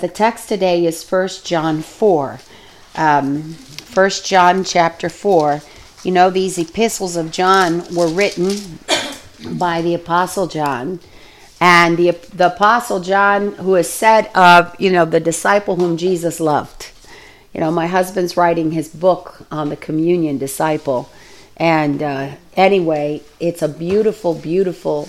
The text today is 1 John 4. 1 John chapter 4. You know, these epistles of John were written by the Apostle John. And the Apostle John, who is said of, the disciple whom Jesus loved. My husband's writing his book on the communion disciple. And anyway, it's a beautiful, beautiful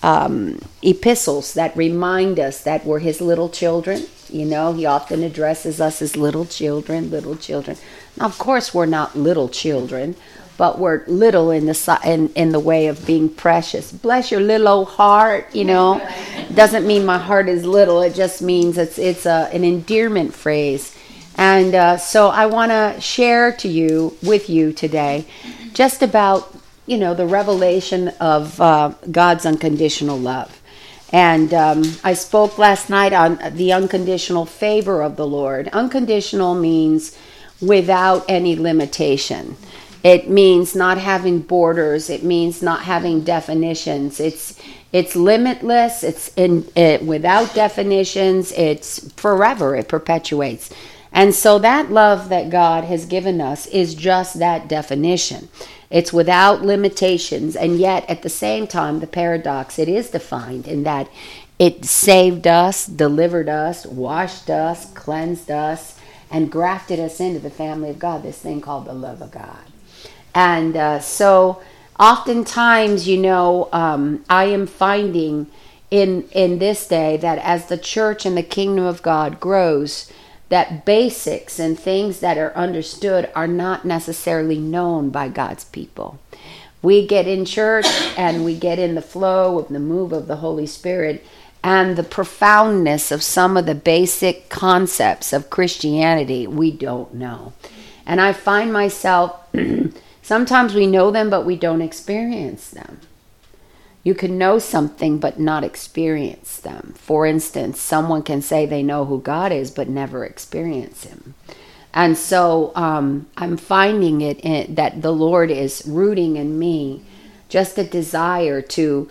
epistles that remind us that we're his little children. He often addresses us as little children, little children. Now, of course, we're not little children, but we're little in the way of being precious. Bless your little old heart, Doesn't mean my heart is little. It just means it's an endearment phrase. And so I want to share with you today just about, the revelation of God's unconditional love. And I spoke last night on the unconditional favor of the Lord. Unconditional means without any limitation. It means not having borders. It means not having definitions. It's limitless. It's without definitions. It's forever. It perpetuates. And so that love that God has given us is just that definition. It's without limitations, and yet at the same time, the paradox, it is defined in that it saved us, delivered us, washed us, cleansed us, and grafted us into the family of God, this thing called the love of God. And so oftentimes, I am finding in this day that as the church and the kingdom of God grows, that basics and things that are understood are not necessarily known by God's people. We get in church and we get in the flow of the move of the Holy Spirit and the profoundness of some of the basic concepts of Christianity we don't know. And I find myself, sometimes we know them but we don't experience them. You can know something but not experience them. For instance, someone can say they know who God is but never experience him. And so I'm finding that the Lord is rooting in me just a desire to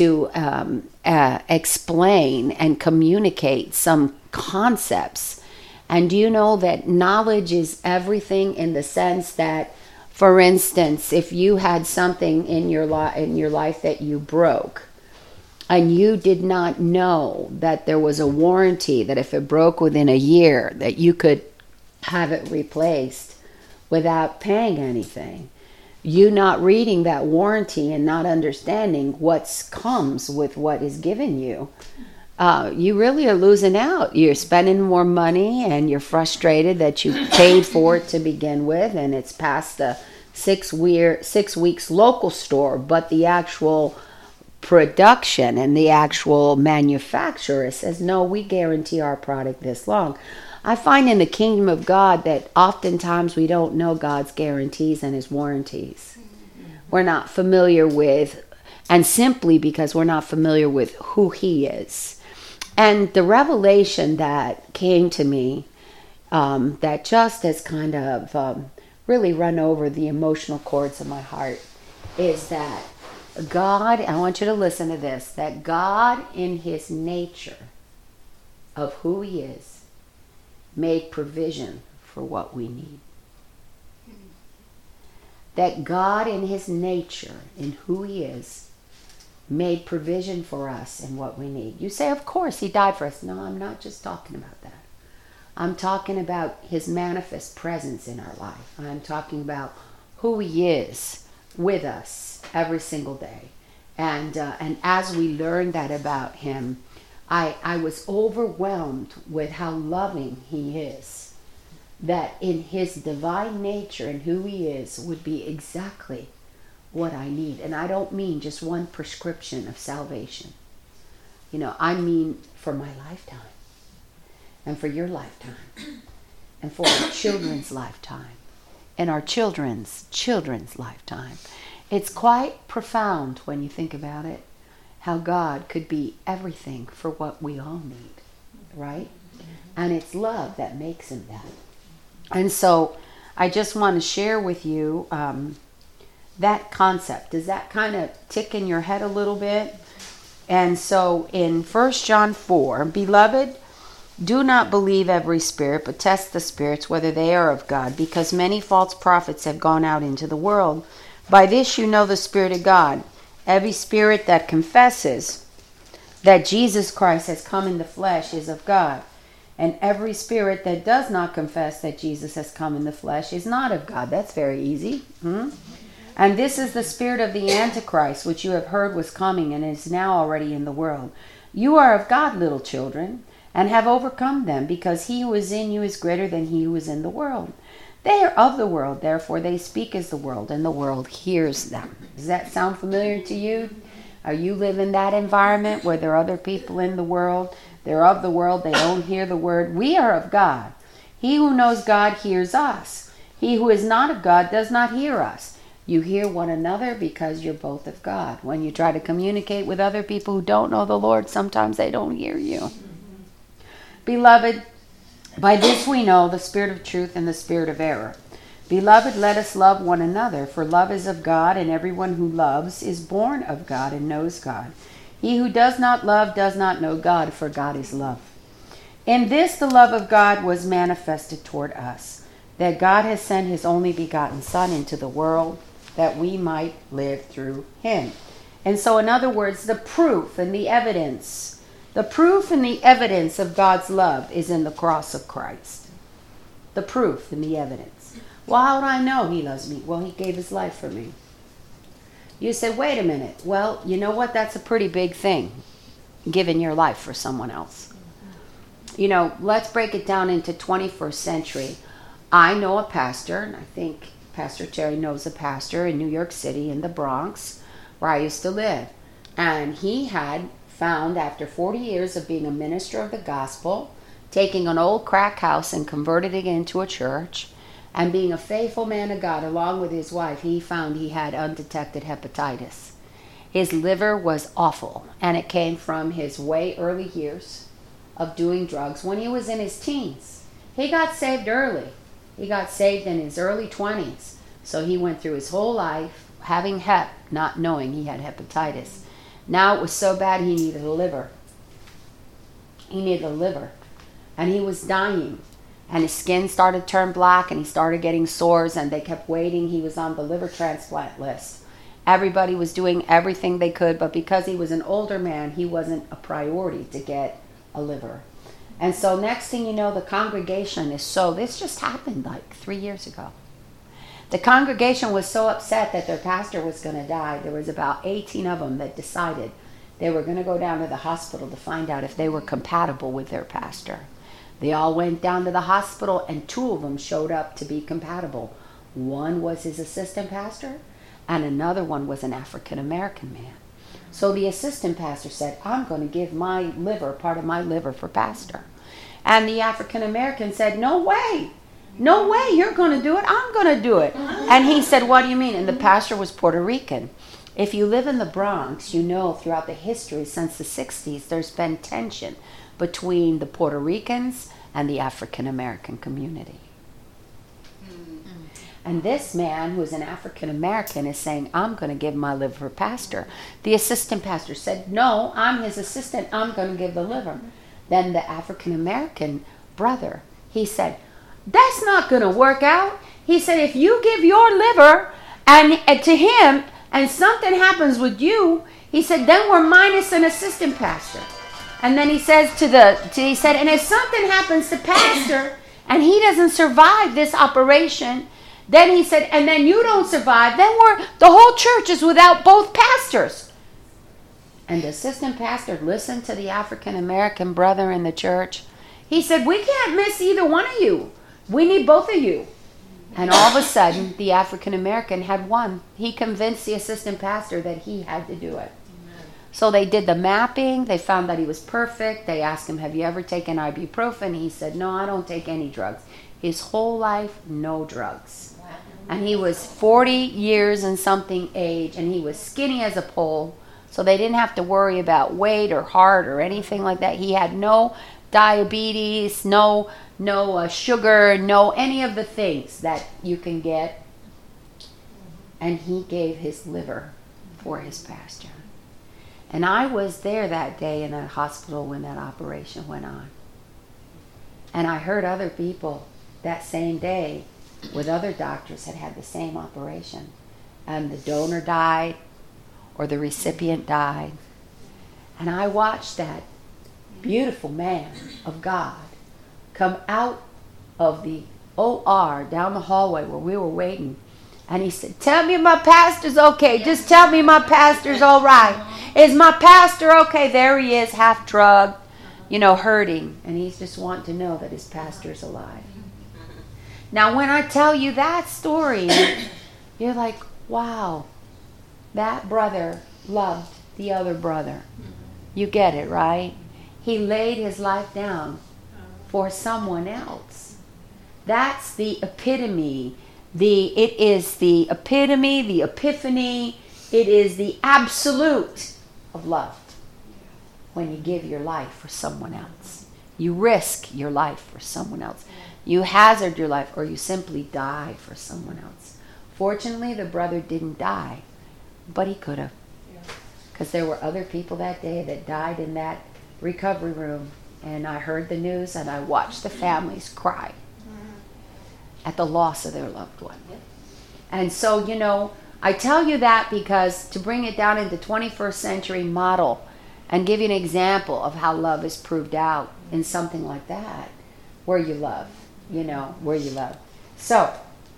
explain and communicate some concepts. And do you know that knowledge is everything in the sense that, for instance, if you had something in your life that you broke, and you did not know that there was a warranty, that if it broke within a year, that you could have it replaced without paying anything, you not reading that warranty and not understanding what comes with what is given you, you really are losing out. You're spending more money and you're frustrated that you paid for it to begin with, and it's past the 6 weeks local store, but the actual production and the actual manufacturer says, no, we guarantee our product this long. I find in the kingdom of God that oftentimes we don't know God's guarantees and his warranties. We're not familiar with, and simply because we're not familiar with who he is. And the revelation that came to me, that just has kind of really run over the emotional chords of my heart, is that God, I want you to listen to this, that God in his nature of who he is made provision for what we need. That God in his nature, in who he is, made provision for us in what we need. You say, of course, he died for us. No, I'm not just talking about that. I'm talking about his manifest presence in our life. I'm talking about who he is with us every single day. And as we learn that about him, I was overwhelmed with how loving he is. That in his divine nature and who he is would be exactly what I need. And I don't mean just one prescription of salvation. I mean for my lifetime. And for your lifetime. And for our children's lifetime. And our children's lifetime. It's quite profound when you think about it, how God could be everything for what we all need, right? And it's love that makes him that. And so I just want to share with you that concept. Does that kind of tick in your head a little bit? And so in 1 John 4, beloved, Do not believe every spirit, but test the spirits whether they are of God, because many false prophets have gone out into the world. By this you know the Spirit of God. Every spirit that confesses that Jesus Christ has come in the flesh is of God. And every spirit that does not confess that Jesus has come in the flesh is not of God. That's very easy. And this is the spirit of the Antichrist, which you have heard was coming and is now already in the world. You are of God, little children, and have overcome them, because he who is in you is greater than he who is in the world. They are of the world, therefore they speak as the world, and the world hears them. Does that sound familiar to you? Are you live in that environment where there are other people in the world? They're of the world, they don't hear the word. We are of God. He who knows God hears us. He who is not of God does not hear us. You hear one another because you're both of God. When you try to communicate with other people who don't know the Lord, sometimes they don't hear you. Beloved, by this we know the spirit of truth and the spirit of error. Beloved, let us love one another, for love is of God, and everyone who loves is born of God and knows God. He who does not love does not know God, for God is love. In this the love of God was manifested toward us, that God has sent his only begotten Son into the world, that we might live through him. And so, in other words, the proof and the evidence of God's love is in the cross of Christ. The proof and the evidence. Well, how do I know he loves me? Well, he gave his life for me. You say, wait a minute. Well, you know what? That's a pretty big thing, giving your life for someone else. You know, let's break it down into 21st century. I know a pastor, and I think Pastor Terry knows a pastor in New York City in the Bronx, where I used to live. And he had found, after 40 years of being a minister of the gospel, taking an old crack house and converted it into a church, and being a faithful man of God along with his wife, he found he had undetected hepatitis. His liver was awful, and it came from his way early years of doing drugs when he was in his teens. He got saved early. He got saved in his early 20s. So he went through his whole life having hep, not knowing he had hepatitis. Now it was so bad he needed a liver. He needed a liver. And he was dying. And his skin started to turn black, and he started getting sores, and they kept waiting. He was on the liver transplant list. Everybody was doing everything they could, but because he was an older man, he wasn't a priority to get a liver. And so next thing you know, the congregation this just happened like 3 years ago. The congregation was so upset that their pastor was going to die. There was about 18 of them that decided they were going to go down to the hospital to find out if they were compatible with their pastor. They all went down to the hospital, and 2 of them showed up to be compatible. One was his assistant pastor, and another one was an African American man. So the assistant pastor said, I'm going to give my liver, part of my liver, for pastor. And the African American said, no way. No way, you're going to do it. I'm going to do it. And he said, what do you mean? And the pastor was Puerto Rican. If you live in the Bronx, you know throughout the history since the 60s, there's been tension between the Puerto Ricans and the African American community. And this man, who's an African American, is saying, I'm going to give my liver for pastor. The assistant pastor said, no, I'm his assistant. I'm going to give the liver. Then the African American brother, he said, that's not going to work out. He said, if you give your liver and to him and something happens with you, he said, then we're minus an assistant pastor. And then he says he said, and if something happens to pastor and he doesn't survive this operation, then he said, and then you don't survive, then the whole church is without both pastors. And the assistant pastor listened to the African American brother in the church. He said, we can't miss either one of you. We need both of you. And all of a sudden, the African American had won. He convinced the assistant pastor that he had to do it. So they did the mapping. They found that he was perfect. They asked him, have you ever taken ibuprofen? He said, no, I don't take any drugs. His whole life, no drugs. And he was 40 years and something age, and he was skinny as a pole. So they didn't have to worry about weight or heart or anything like that. He had no diabetes, no sugar, no any of the things that you can get. And he gave his liver for his pastor. And I was there that day in that hospital when that operation went on. And I heard other people that same day with other doctors had the same operation. And the donor died or the recipient died. And I watched that beautiful man of God come out of the OR down the hallway where we were waiting. And he said, tell me my pastor's okay. Just tell me my pastor's all right. Is my pastor okay? There he is, half drugged, hurting. And he's just wanting to know that his pastor's alive. Now, when I tell you that story, you're like, wow, that brother loved the other brother. You get it, right? He laid his life down for someone else. That's the epitome. It is the epitome, the epiphany. It is the absolute of love. When you give your life for someone else. You risk your life for someone else. You hazard your life, or you simply die for someone else. Fortunately, the brother didn't die, but he could have. Because there were other people that day that died in that recovery room. And I heard the news and I watched the families cry at the loss of their loved one. And so, I tell you that because to bring it down into 21st century model and give you an example of how love is proved out in something like that, where you love, where you love. So,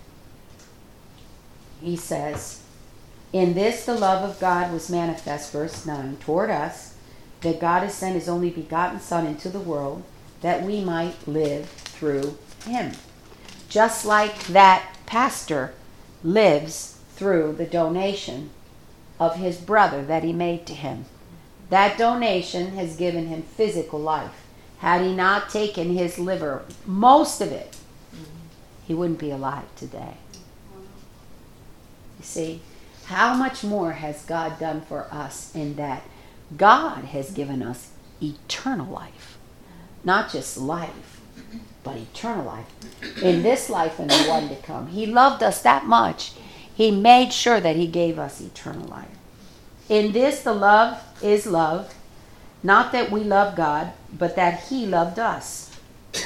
he says, in this the love of God was manifest, verse 9, toward us, that God has sent his only begotten Son into the world, that we might live through him. Just like that pastor lives through the donation of his brother that he made to him. That donation has given him physical life. Had he not taken his liver, most of it, he wouldn't be alive today. You see, how much more has God done for us in that God has given us eternal life. Not just life, but eternal life. In this life and the one to come. He loved us that much. He made sure that he gave us eternal life. In this the love is love. Not that we love God, but that he loved us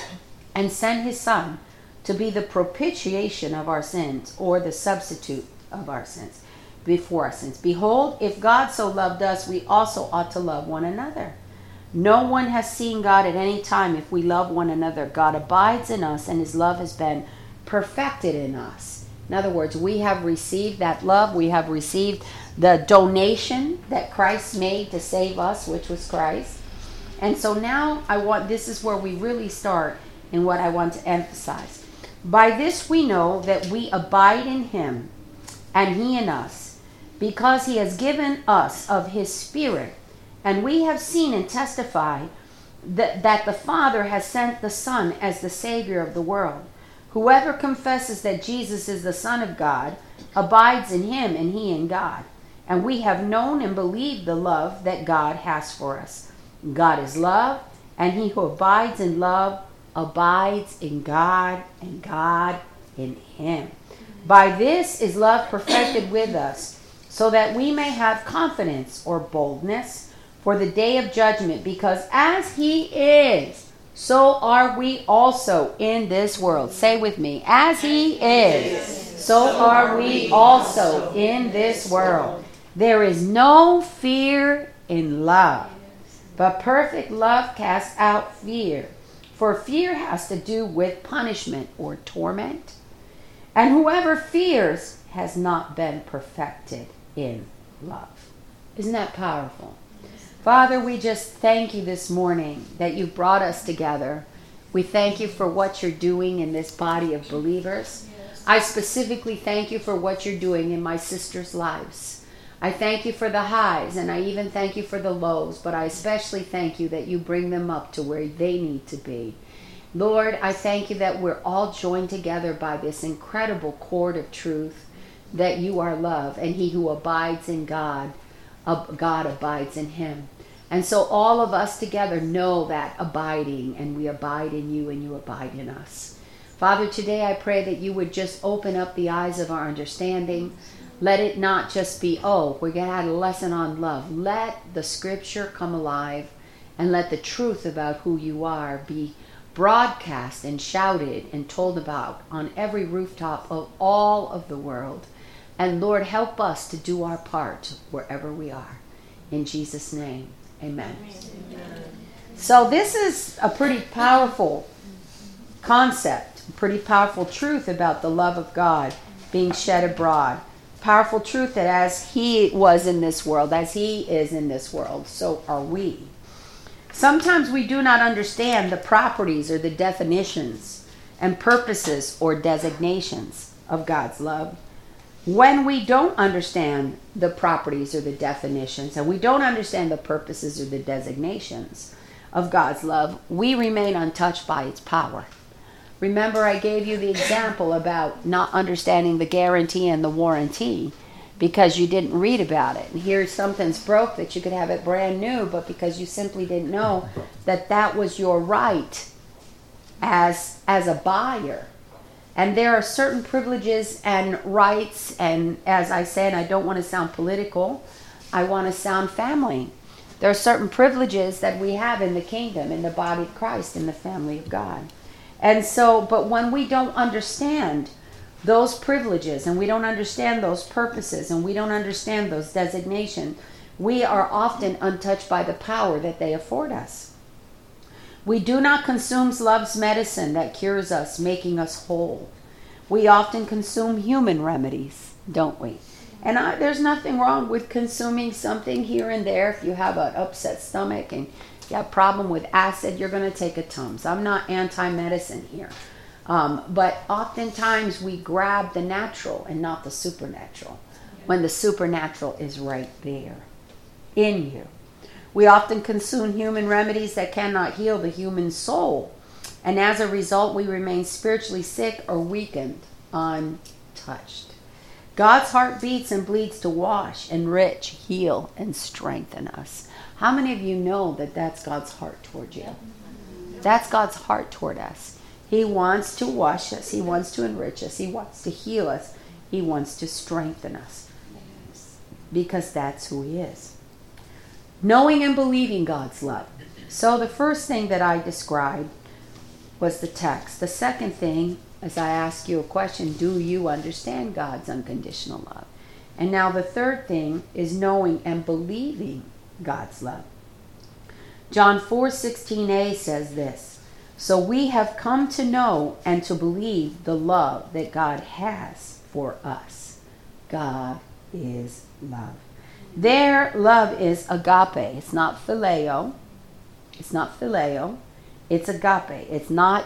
and sent his Son to be the propitiation of our sins, or the substitute of our sins, before our sins. Behold, if God so loved us, we also ought to love one another. No one has seen God at any time. If we love one another, God abides in us, and his love has been perfected in us. In other words, we have received that love. We have received the donation that Christ made to save us, which was Christ. And so now this is where we really start in what I want to emphasize. By this we know that we abide in him, and he in us, because he has given us of his Spirit. And we have seen and testify that the Father has sent the Son as the Savior of the world. Whoever confesses that Jesus is the Son of God abides in him, and he in God. And we have known and believed the love that God has for us. God is love, and he who abides in love abides in God, and God in him. By this is love perfected with us, so that we may have confidence or boldness for the day of judgment, because as he is, so are we also in this world. Say with me, as he is, so are we also in this world. There is no fear in love, but perfect love casts out fear. For fear has to do with punishment or torment. And whoever fears has not been perfected in love. Isn't that powerful? Father, we just thank you this morning that you brought us together. We thank you for what you're doing in this body of believers. I specifically thank you for what you're doing in my sisters' lives. I thank you for the highs, and I even thank you for the lows, but I especially thank you that you bring them up to where they need to be. Lord, I thank you that we're all joined together by this incredible cord of truth, that you are love, and he who abides in God, God abides in him. And so all of us together know that abiding, and we abide in you and you abide in us. Father, today I pray that you would just open up the eyes of our understanding. Let it not just be, we're going to have a lesson on love. Let the scripture come alive, and let the truth about who you are be broadcast and shouted and told about on every rooftop of all of the world. And Lord, help us to do our part wherever we are. In Jesus' name, amen. Amen. So this is a pretty powerful concept, a pretty powerful truth about the love of God being shed abroad. Powerful truth that as he was in this world, as he is in this world, so are we. Sometimes we do not understand the properties or the definitions and purposes or designations of God's love. When we don't understand the properties or the definitions, and we don't understand the purposes or the designations of God's love, we remain untouched by its power. Remember, I gave you the example about not understanding the guarantee and the warranty because you didn't read about it. And here something's broke that you could have it brand new, but because you simply didn't know that that was your right as a buyer. And there are certain privileges and rights, and as I said, I don't want to sound political, I want to sound family. There are certain privileges that we have in the kingdom, in the body of Christ, in the family of God. And so, but when we don't understand those privileges, and we don't understand those purposes, and we don't understand those designations, we are often untouched by the power that they afford us. We do not consume love's medicine that cures us, making us whole. We often consume human remedies, don't we? And there's nothing wrong with consuming something here and there. If you have an upset stomach and you have a problem with acid, you're going to take a Tums. I'm not anti-medicine here. But oftentimes we grab the natural and not the supernatural, when the supernatural is right there in you. We often consume human remedies that cannot heal the human soul. And as a result, we remain spiritually sick or weakened, untouched. God's heart beats and bleeds to wash, enrich, heal, and strengthen us. How many of you know that that's God's heart toward you? That's God's heart toward us. He wants to wash us. He wants to enrich us. He wants to heal us. He wants to strengthen us. Because that's who he is. Knowing and believing God's love. So the first thing that I described was the text. The second thing, as I ask you a question, do you understand God's unconditional love? And now the third thing is knowing and believing God's love. John 4:16a says this, so we have come to know and to believe the love that God has for us. God is love. Their love is agape. It's not phileo. It's not phileo. It's agape. It's not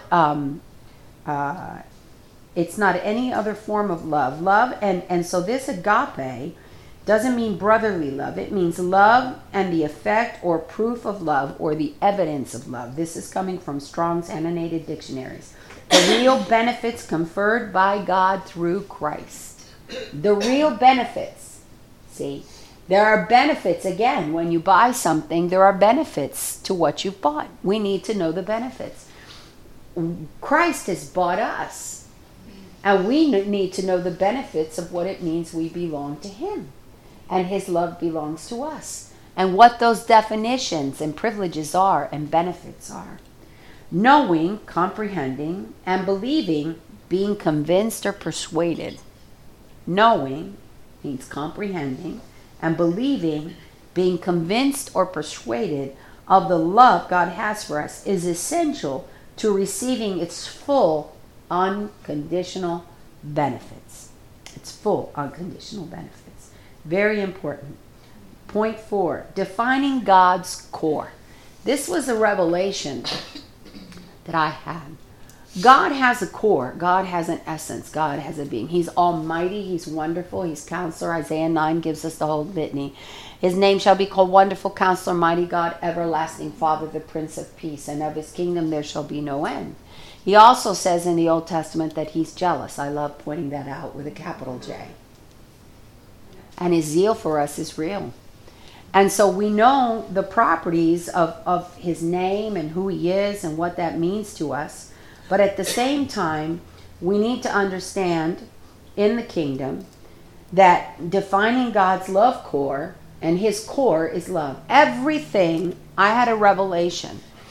any other form of love. Love, and so this agape doesn't mean brotherly love. It means love and the effect or proof of love or the evidence of love. This is coming from Strong's Annotated Dictionaries. The real benefits conferred by God through Christ. The real benefits. See? There are benefits, again, when you buy something, there are benefits to what you've bought. We need to know the benefits. Christ has bought us. And we need to know the benefits of what it means we belong to him. And his love belongs to us. And what those definitions and privileges are and benefits are. Knowing, comprehending, and believing, being convinced or persuaded. Knowing means comprehending, and believing, being convinced or persuaded of the love God has for us is essential to receiving its full unconditional benefits. Its full unconditional benefits. Very important. Point 4, defining God's core. This was a revelation that I had. God has a core. God has an essence. God has a being. He's almighty. He's wonderful. He's counselor. Isaiah 9 gives us the whole litany. His name shall be called Wonderful Counselor, Mighty God, Everlasting Father, the Prince of Peace. And of his kingdom there shall be no end. He also says in the Old Testament that he's jealous. I love pointing that out with a capital J. And his zeal for us is real. And so we know the properties of his name and who he is and what that means to us. But at the same time, we need to understand in the kingdom that defining God's love core, and his core is love. Everything, I had a revelation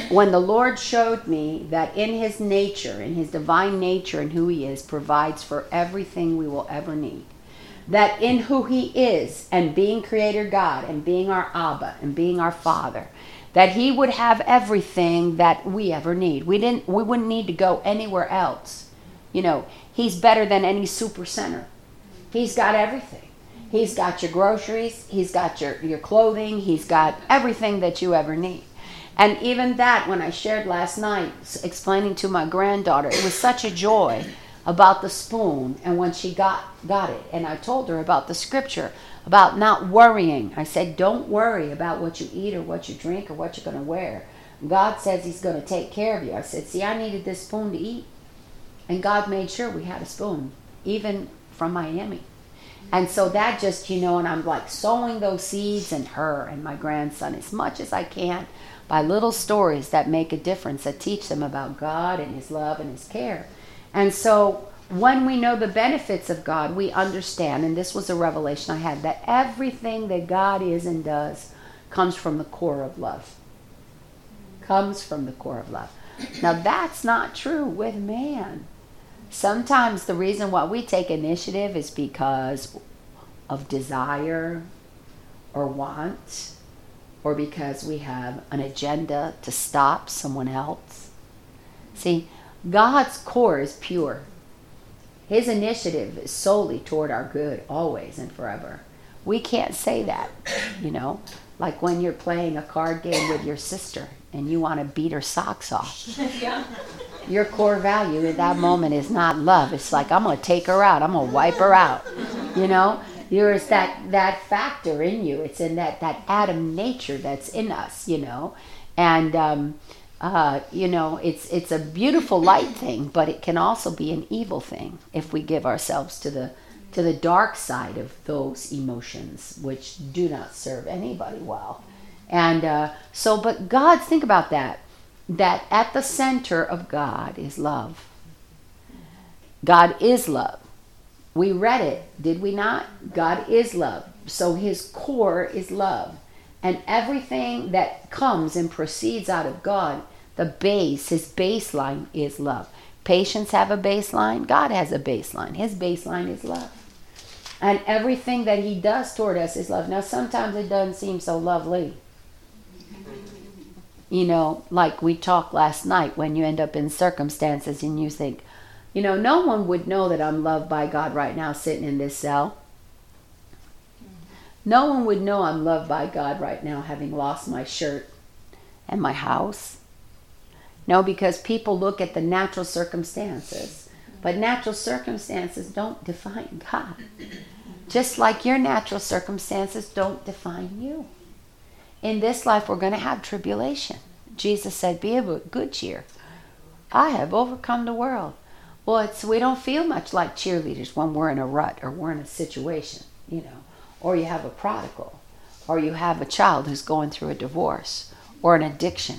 when the Lord showed me that in his nature, in his divine nature and who he is, provides for everything we will ever need. That in who he is, and being Creator God, and being our Abba, and being our Father, that he would have everything that we ever need. We wouldn't need to go anywhere else. You know, he's better than any super center. He's got everything. He's got your groceries, he's got your clothing, he's got everything that you ever need. And even that, when I shared last night, explaining to my granddaughter, it was such a joy about the spoon, and when she got it, and I told her about the scripture, about not worrying. I said, don't worry about what you eat or what you drink or what you're going to wear. God says he's going to take care of you. I said, see, I needed this spoon to eat. And God made sure we had a spoon, even from Miami. And so that just, you know, and I'm like sowing those seeds in her and my grandson as much as I can by little stories that make a difference, that teach them about God and his love and his care. And so when we know the benefits of God, we understand, and this was a revelation I had, that everything that God is and does comes from the core of love. Comes from the core of love. Now that's not true with man. Sometimes the reason why we take initiative is because of desire or want, or because we have an agenda to stop someone else. See, God's core is pure. His initiative is solely toward our good, always and forever. We can't say that, you know, like when you're playing a card game with your sister and you want to beat her socks off. Yeah. Your core value at that moment is not love. It's like, I'm going to take her out. I'm going to wipe her out. You know, there's that factor in you. It's in that Adam nature that's in us, you know. And, you know, it's a beautiful light thing, but it can also be an evil thing if we give ourselves to the dark side of those emotions, which do not serve anybody well. And but God, think about that at the center of God is love. God is love. We read it, did we not? God is love. So his core is love. And everything that comes and proceeds out of God, his baseline is love. Patients have a baseline. God has a baseline. His baseline is love. And everything that he does toward us is love. Now, sometimes it doesn't seem so lovely. You know, like we talked last night, when you end up in circumstances and you think, you know, no one would know that I'm loved by God right now sitting in this cell. No one would know I'm loved by God right now having lost my shirt and my house. No, because people look at the natural circumstances. But natural circumstances don't define God. Just like your natural circumstances don't define you. In this life, we're going to have tribulation. Jesus said, be of good cheer. I have overcome the world. Well, we don't feel much like cheerleaders when we're in a rut or we're in a situation, you know. Or you have a prodigal. Or you have a child who's going through a divorce or an addiction.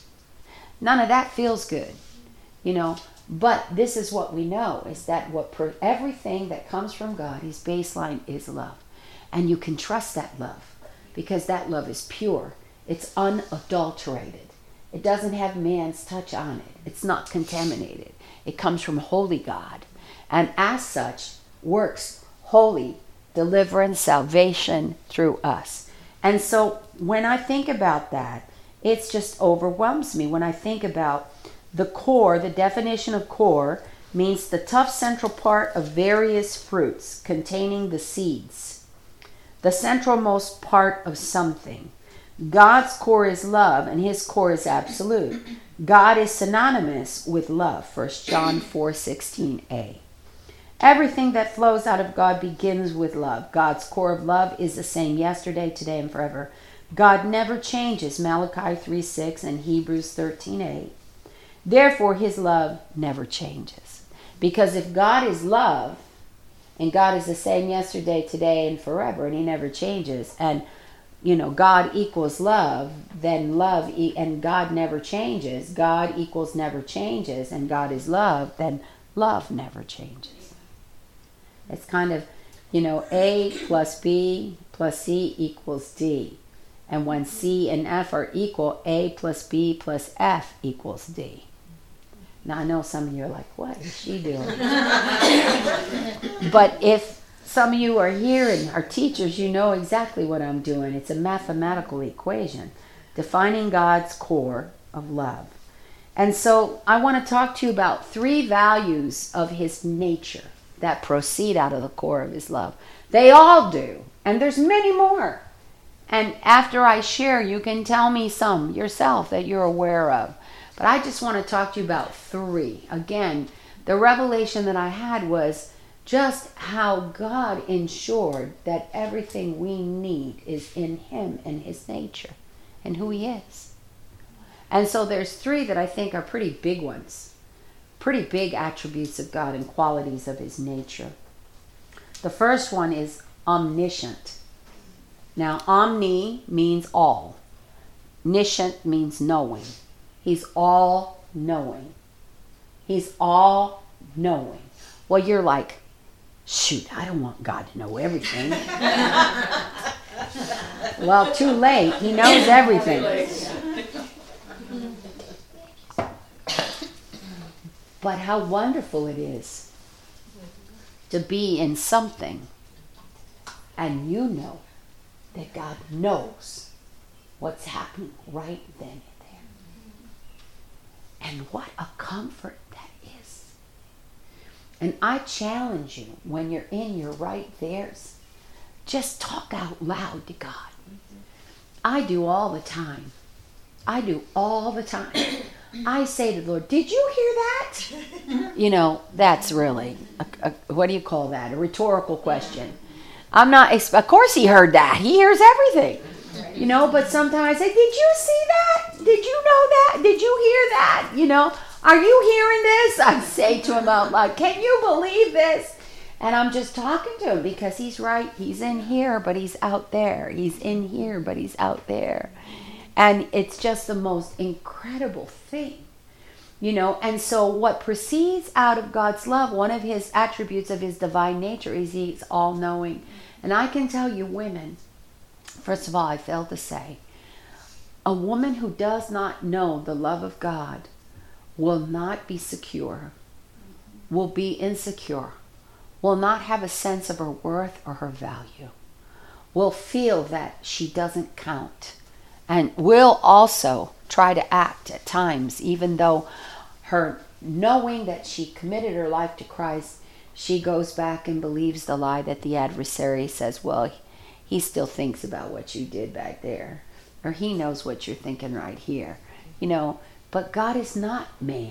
None of that feels good, you know. But this is what we know, is that everything that comes from God, his baseline is love. And you can trust that love. Because that love is pure. It's unadulterated. It doesn't have man's touch on it. It's not contaminated. It comes from holy God. And as such, works holy deliverance, salvation through us. And so when I think about that, it just overwhelms me. When I think about the core, the definition of core means the tough central part of various fruits containing the seeds. The centralmost part of something. God's core is love, and his core is absolute. God is synonymous with love, 1 John 4:16a. Everything that flows out of God begins with love. God's core of love is the same yesterday, today, and forever. God never changes, Malachi 3:6 and Hebrews 13:8. Therefore, his love never changes. Because if God is love, and God is the same yesterday, today, and forever, and he never changes. And, you know, God equals love, then love, and God never changes. God equals never changes, and God is love, then love never changes. It's kind of, you know, A plus B plus C equals D. And when C and F are equal, A plus B plus F equals D. Now I know some of you are like, what is she doing? But if some of you are here and are teachers, you know exactly what I'm doing. It's a mathematical equation, defining God's core of love. And so I want to talk to you about 3 values of his nature that proceed out of the core of his love. They all do. And there's many more. And after I share, you can tell me some yourself that you're aware of. But I just want to talk to you about 3. Again, the revelation that I had was just how God ensured that everything we need is in him and his nature and who he is. And so there's 3 that I think are pretty big ones. Pretty big attributes of God and qualities of his nature. The first one is omniscient. Now, omni means all. Niscient means knowing. He's all knowing. He's all knowing. Well, you're like, shoot, I don't want God to know everything. Well, too late. He knows everything. But how wonderful it is to be in something and you know that God knows what's happening right then and there. And what a comfort that is. And I challenge you, when you're in your right there's, just talk out loud to God. I do all the time. I do all the time. I say to the Lord, did you hear that? You know, that's really, what do you call that? A rhetorical question. I'm not, of course he heard that. He hears everything. You know, but sometimes I say, did you see that? Did you know that? Did you hear that? You know, are you hearing this? I say to him out loud, can you believe this? And I'm just talking to him because he's right. He's in here, but he's out there. He's in here, but he's out there. And it's just the most incredible thing, you know. And so what proceeds out of God's love, one of his attributes of his divine nature is he's all-knowing. And I can tell you women, first of all, I failed to say, a woman who does not know the love of God will not be secure, will be insecure, will not have a sense of her worth or her value, will feel that she doesn't count, and will also try to act at times, even though her knowing that she committed her life to Christ, she goes back and believes the lie that the adversary says, well, he still thinks about what you did back there, or he knows what you're thinking right here, you know. But God is not man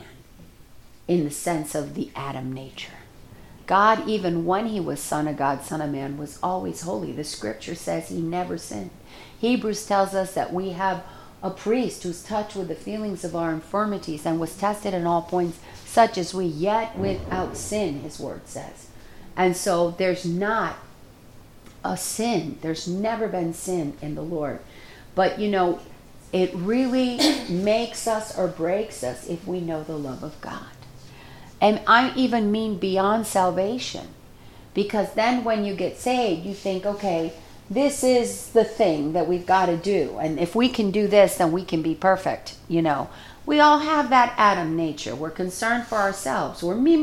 in the sense of the Adam nature. God, even when he was Son of God, Son of Man, was always holy. The scripture says he never sinned. Hebrews tells us that we have a priest who's touched with the feelings of our infirmities and was tested in all points such as we, yet without sin, his word says. And so there's not a sin. There's never been sin in the Lord. But, you know, it really makes us or breaks us if we know the love of God. And I even mean beyond salvation. Because then when you get saved, you think, okay, this is the thing that we've got to do. And if we can do this, then we can be perfect, you know. We all have that Adam nature. We're concerned for ourselves. We're me.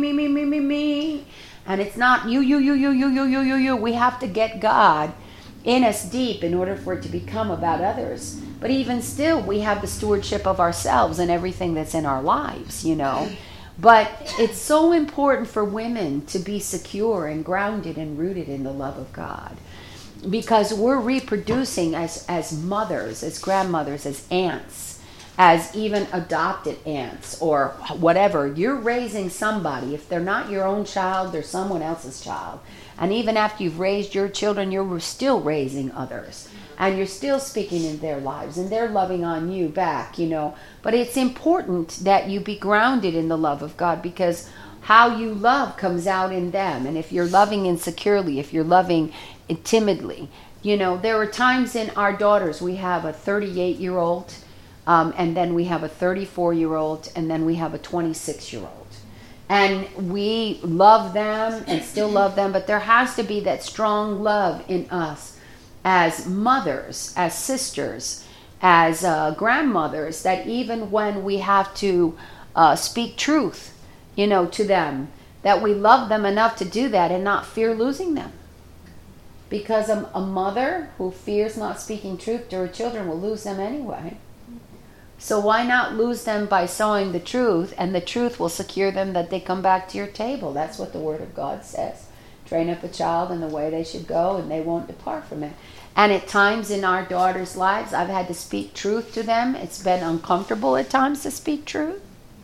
And it's not you. We have to get God in us deep in order for it to become about others. But even still, we have the stewardship of ourselves and everything that's in our lives, you know. But it's so important for women to be secure and grounded and rooted in the love of God. Because we're reproducing as mothers, as grandmothers, as aunts, as even adopted aunts or whatever. You're raising somebody. If they're not your own child, they're someone else's child. And even after you've raised your children, you're still raising others. And you're still speaking in their lives. And they're loving on you back, you know. But it's important that you be grounded in the love of God, because how you love comes out in them. And if you're loving insecurely, if you're loving timidly, you know, there are times in our daughters, we have a 38-year-old, and then we have a 34-year-old, and then we have a 26-year-old. And we love them and still love them, but there has to be that strong love in us as mothers, as sisters, as grandmothers, that even when we have to speak truth, to them, that we love them enough to do that and not fear losing them. Because a mother who fears not speaking truth to her children will lose them anyway. So why not lose them by sowing the truth, and the truth will secure them that they come back to your table. That's what the Word of God says. Train up a child in the way they should go, and they won't depart from it. And at times in our daughters' lives, I've had to speak truth to them. It's been uncomfortable at times to speak truth.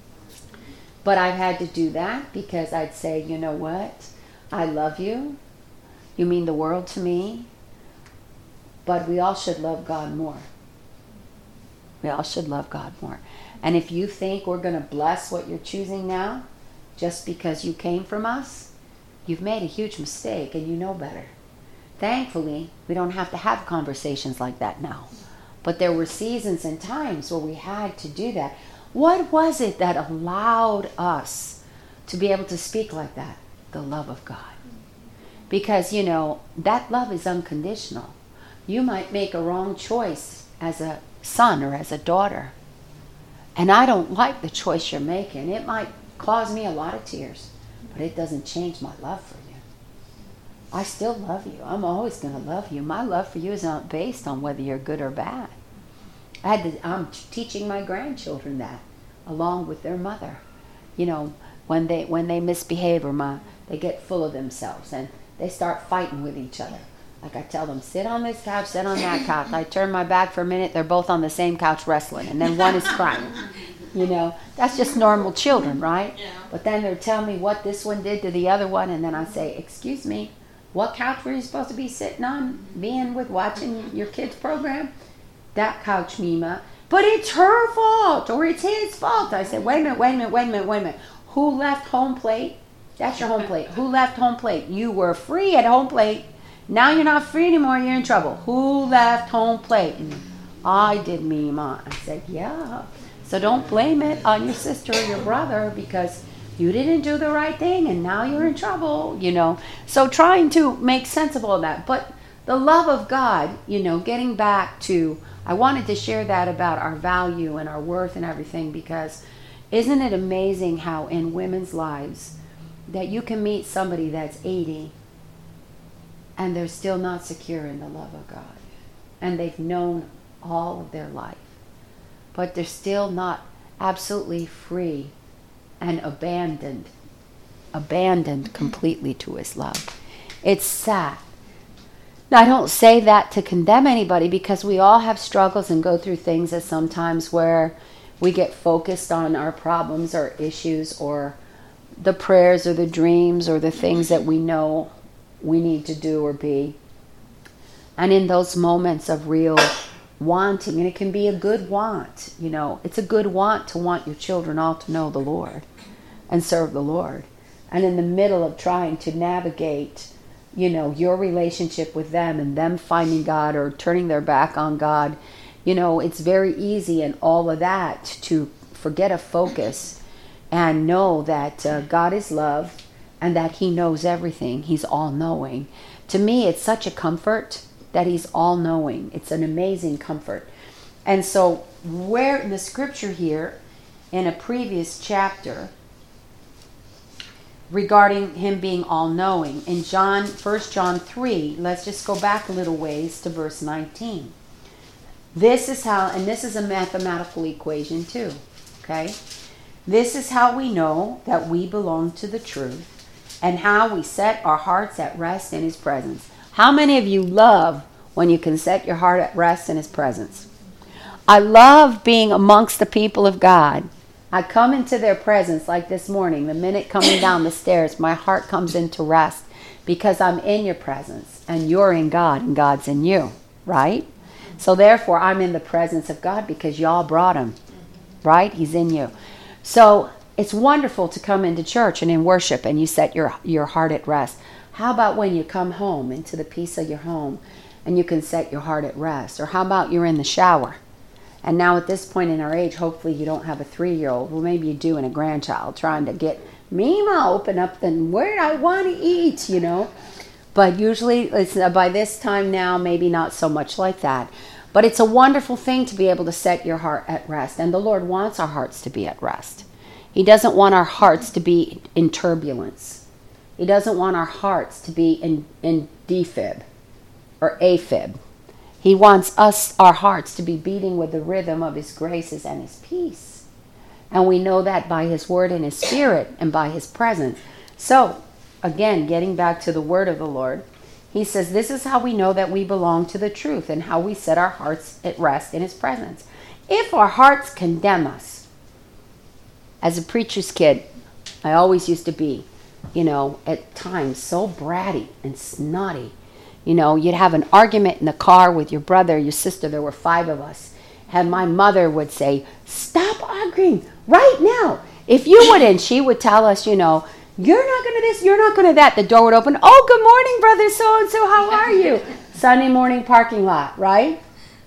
But I've had to do that because I'd say, you know what? I love you. You mean the world to me. But we all should love God more. We all should love God more. And if you think we're going to bless what you're choosing now, just because you came from us, you've made a huge mistake and you know better. Thankfully, we don't have to have conversations like that now. But there were seasons and times where we had to do that. What was it that allowed us to be able to speak like that? The love of God. Because, that love is unconditional. You might make a wrong choice as a son or as a daughter, and I don't like the choice you're making. It might cause me a lot of tears, but it doesn't change my love for you. I still love you. I'm always going to love you. My love for you is not based on whether you're good or bad. I'm teaching my grandchildren that, along with their mother. When they misbehave or they get full of themselves and they start fighting with each other. Like I tell them, sit on this couch, sit on that couch. I turn my back for a minute, they're both on the same couch wrestling, and then one is crying. That's just normal children, right? Yeah. But then they're telling me what this one did to the other one, and then I say, excuse me, what couch were you supposed to be sitting on, watching your kids' program? That couch, Mima. But it's her fault, or it's his fault. I said, wait a minute. Who left home plate? That's your home plate. Who left home plate? You were free at home plate. Now you're not free anymore, you're in trouble. Who left home plate? I did, Mima. I said, yeah. So don't blame it on your sister or your brother because you didn't do the right thing and now you're in trouble, So trying to make sense of all that. But the love of God, getting back to, I wanted to share that about our value and our worth and everything, because isn't it amazing how in women's lives that you can meet somebody that's 80 and they're still not secure in the love of God. And they've known all of their life. But they're still not absolutely free and abandoned completely to His love. It's sad. Now, I don't say that to condemn anybody, because we all have struggles and go through things that sometimes where we get focused on our problems or issues or the prayers or the dreams or the things that we know we need to do or be. And in those moments of real wanting, and it can be a good want, it's a good want to want your children all to know the Lord and serve the Lord. And in the middle of trying to navigate, your relationship with them and them finding God or turning their back on God, it's very easy in all of that to forget a focus and know that God is love, and that He knows everything. He's all-knowing. To me, it's such a comfort that He's all-knowing. It's an amazing comfort. And so, where in the scripture here, in a previous chapter, regarding Him being all-knowing, in 1 John 3, let's just go back a little ways to verse 19. This is how, and this is a mathematical equation too, okay? This is how we know that we belong to the truth, and how we set our hearts at rest in His presence. How many of you love when you can set your heart at rest in His presence? I love being amongst the people of God. I come into their presence like this morning. The minute coming down the stairs, my heart comes into rest because I'm in your presence, and you're in God, and God's in you, right? So therefore, I'm in the presence of God because y'all brought Him, right? He's in you. So it's wonderful to come into church and in worship and you set your heart at rest. How about when you come home into the peace of your home and you can set your heart at rest? Or how about you're in the shower? And now at this point in our age, hopefully you don't have a 3-year-old. Well, maybe you do, and a grandchild trying to get Mima open up, then where do I want to eat, But usually, it's, by this time now, maybe not so much like that. But it's a wonderful thing to be able to set your heart at rest. And the Lord wants our hearts to be at rest. He doesn't want our hearts to be in turbulence. He doesn't want our hearts to be in defib or afib. He wants our hearts to be beating with the rhythm of His graces and His peace. And we know that by His word and His spirit and by His presence. So, again, getting back to the word of the Lord, He says this is how we know that we belong to the truth and how we set our hearts at rest in His presence. If our hearts condemn us, as a preacher's kid, I always used to be, at times so bratty and snotty. You'd have an argument in the car with your brother, your sister. There were 5 of us. And my mother would say, stop arguing right now. If you wouldn't, she would tell us, you're not going to this, you're not going to that. The door would open. Oh, good morning, brother so-and-so. How are you? Sunday morning parking lot, right?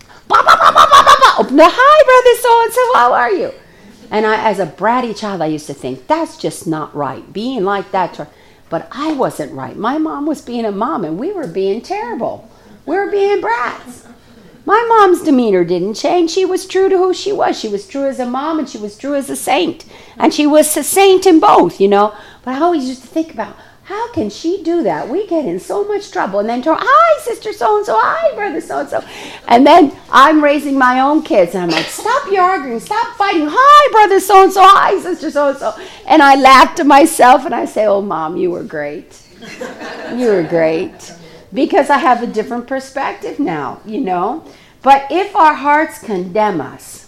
Open the, hi, brother so-and-so. How are you? And as a bratty child, I used to think, that's just not right. Being like that. But I wasn't right. My mom was being a mom, and we were being terrible. We were being brats. My mom's demeanor didn't change. She was true to who she was. She was true as a mom, and she was true as a saint. And she was a saint in both, But I always used to think about, how can she do that? We get in so much trouble. And then, hi, sister so-and-so. Hi, brother so-and-so. And then I'm raising my own kids. And I'm like, stop your arguing. Stop fighting. Hi, brother so-and-so. Hi, sister so-and-so. And I laugh to myself and I say, oh, Mom, you were great. You were great. Because I have a different perspective now, But if our hearts condemn us,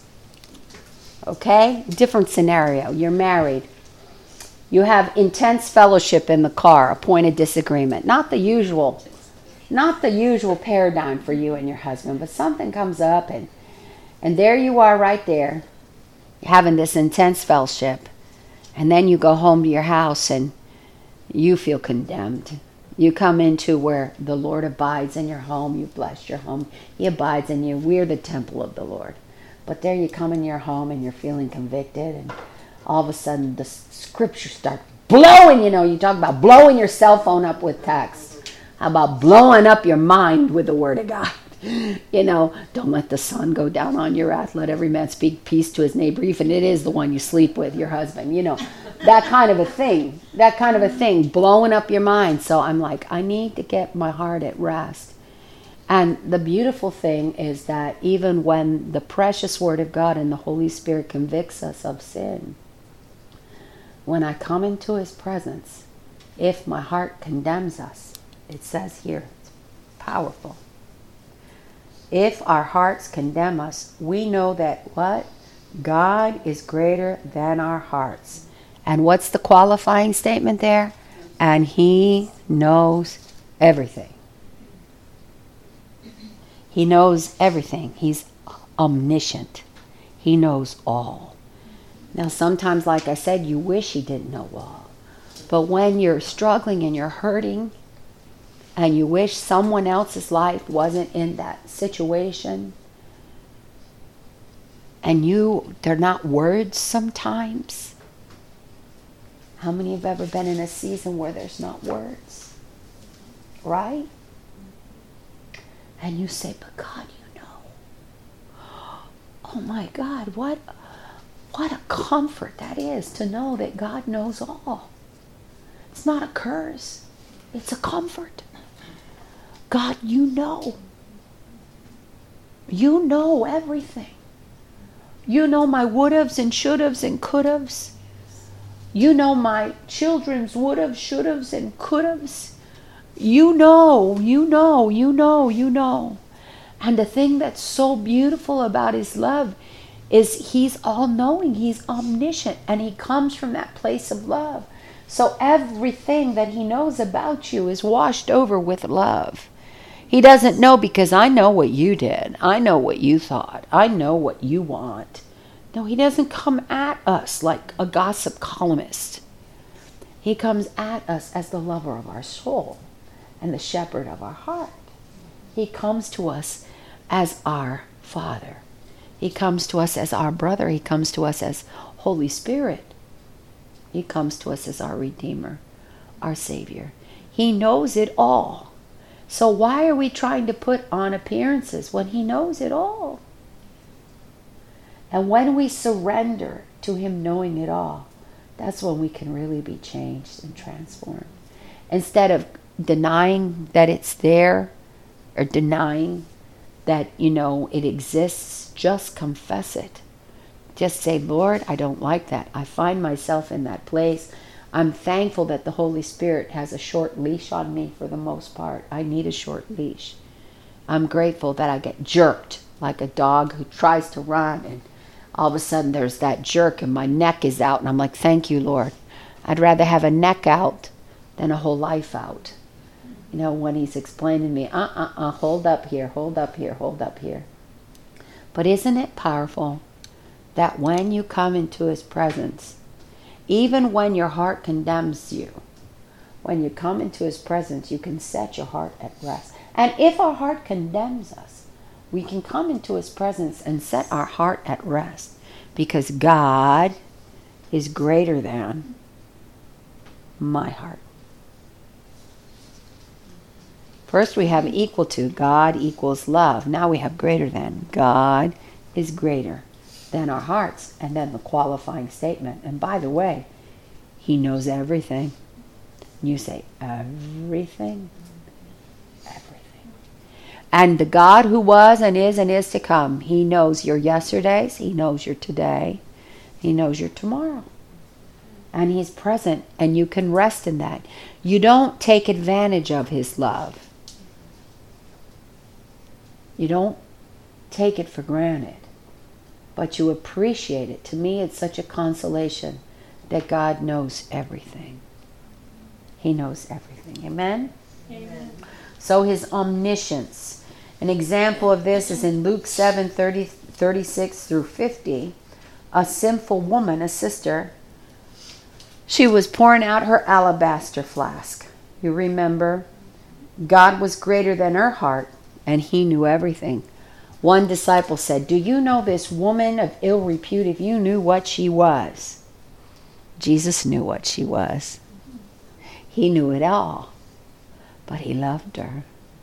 okay, different scenario. You're married. You have intense fellowship in the car, a point of disagreement. Not the usual paradigm for you and your husband, but something comes up and there you are right there, having this intense fellowship. And then you go home to your house and you feel condemned. You come into where the Lord abides in your home. You've blessed your home. He abides in you. We're the temple of the Lord. But there you come in your home and you're feeling convicted, and all of a sudden the scriptures start blowing, you talk about blowing your cell phone up with text. How about blowing up your mind with the word of God? Don't let the sun go down on your wrath. Let every man speak peace to his neighbor, even it is the one you sleep with, your husband. That kind of a thing, blowing up your mind. So I'm like, I need to get my heart at rest. And the beautiful thing is that even when the precious word of God and the Holy Spirit convicts us of sin, when I come into His presence, if my heart condemns us, it says here, it's powerful. If our hearts condemn us, we know that what? God is greater than our hearts. And what's the qualifying statement there? And He knows everything. He knows everything. He's omniscient. He knows all. Now, sometimes, like I said, you wish He didn't know all. But when you're struggling and you're hurting, and you wish someone else's life wasn't in that situation, and they're not words sometimes. How many have ever been in a season where there's not words? Right? And you say, but God, oh my God, what a comfort that is to know that God knows all. It's not a curse. It's a comfort. God, you know. You know everything. You know my would-haves and should-haves and could-haves. You know my children's would-haves, should-haves and could-haves. You know. And the thing that's so beautiful about His love is He's all-knowing. He's omniscient. And He comes from that place of love. So everything that He knows about you is washed over with love. He doesn't know because I know what you did. I know what you thought. I know what you want. No, He doesn't come at us like a gossip columnist. He comes at us as the lover of our soul and the shepherd of our heart. He comes to us as our Father. He comes to us as our brother. He comes to us as Holy Spirit. He comes to us as our Redeemer, our Savior. He knows it all. So why are we trying to put on appearances when he knows it all? And when we surrender to him knowing it all, that's when we can really be changed and transformed. Instead of denying that it's there or denying that, it exists, just confess it. Just say, Lord, I don't like that. I find myself in that place. I'm thankful that the Holy Spirit has a short leash on me for the most part. I need a short leash. I'm grateful that I get jerked like a dog who tries to run, and all of a sudden there's that jerk and my neck is out, and I'm like, thank you, Lord. I'd rather have a neck out than a whole life out. When he's explaining to me, hold up here, hold up here, hold up here. But isn't it powerful that when you come into his presence, even when your heart condemns you, when you come into his presence, you can set your heart at rest. And if our heart condemns us, we can come into his presence and set our heart at rest, because God is greater than my heart. First we have equal to. God equals love. Now we have greater than. God is greater than our hearts. And then the qualifying statement. And by the way, he knows everything. You say, everything? Everything. And the God who was and is to come, he knows your yesterdays, he knows your today, he knows your tomorrow. And he's present, and you can rest in that. You don't take advantage of his love. You don't take it for granted, but you appreciate it. To me, it's such a consolation that God knows everything. He knows everything. Amen? Amen. So his omniscience. An example of this is in Luke 7:36 through 50. A sinful woman, a sister, she was pouring out her alabaster flask. You remember? God was greater than her heart, and he knew everything. One disciple said, do you know this woman of ill repute? If you knew what she was. Jesus knew what she was. He knew it all, but he loved her.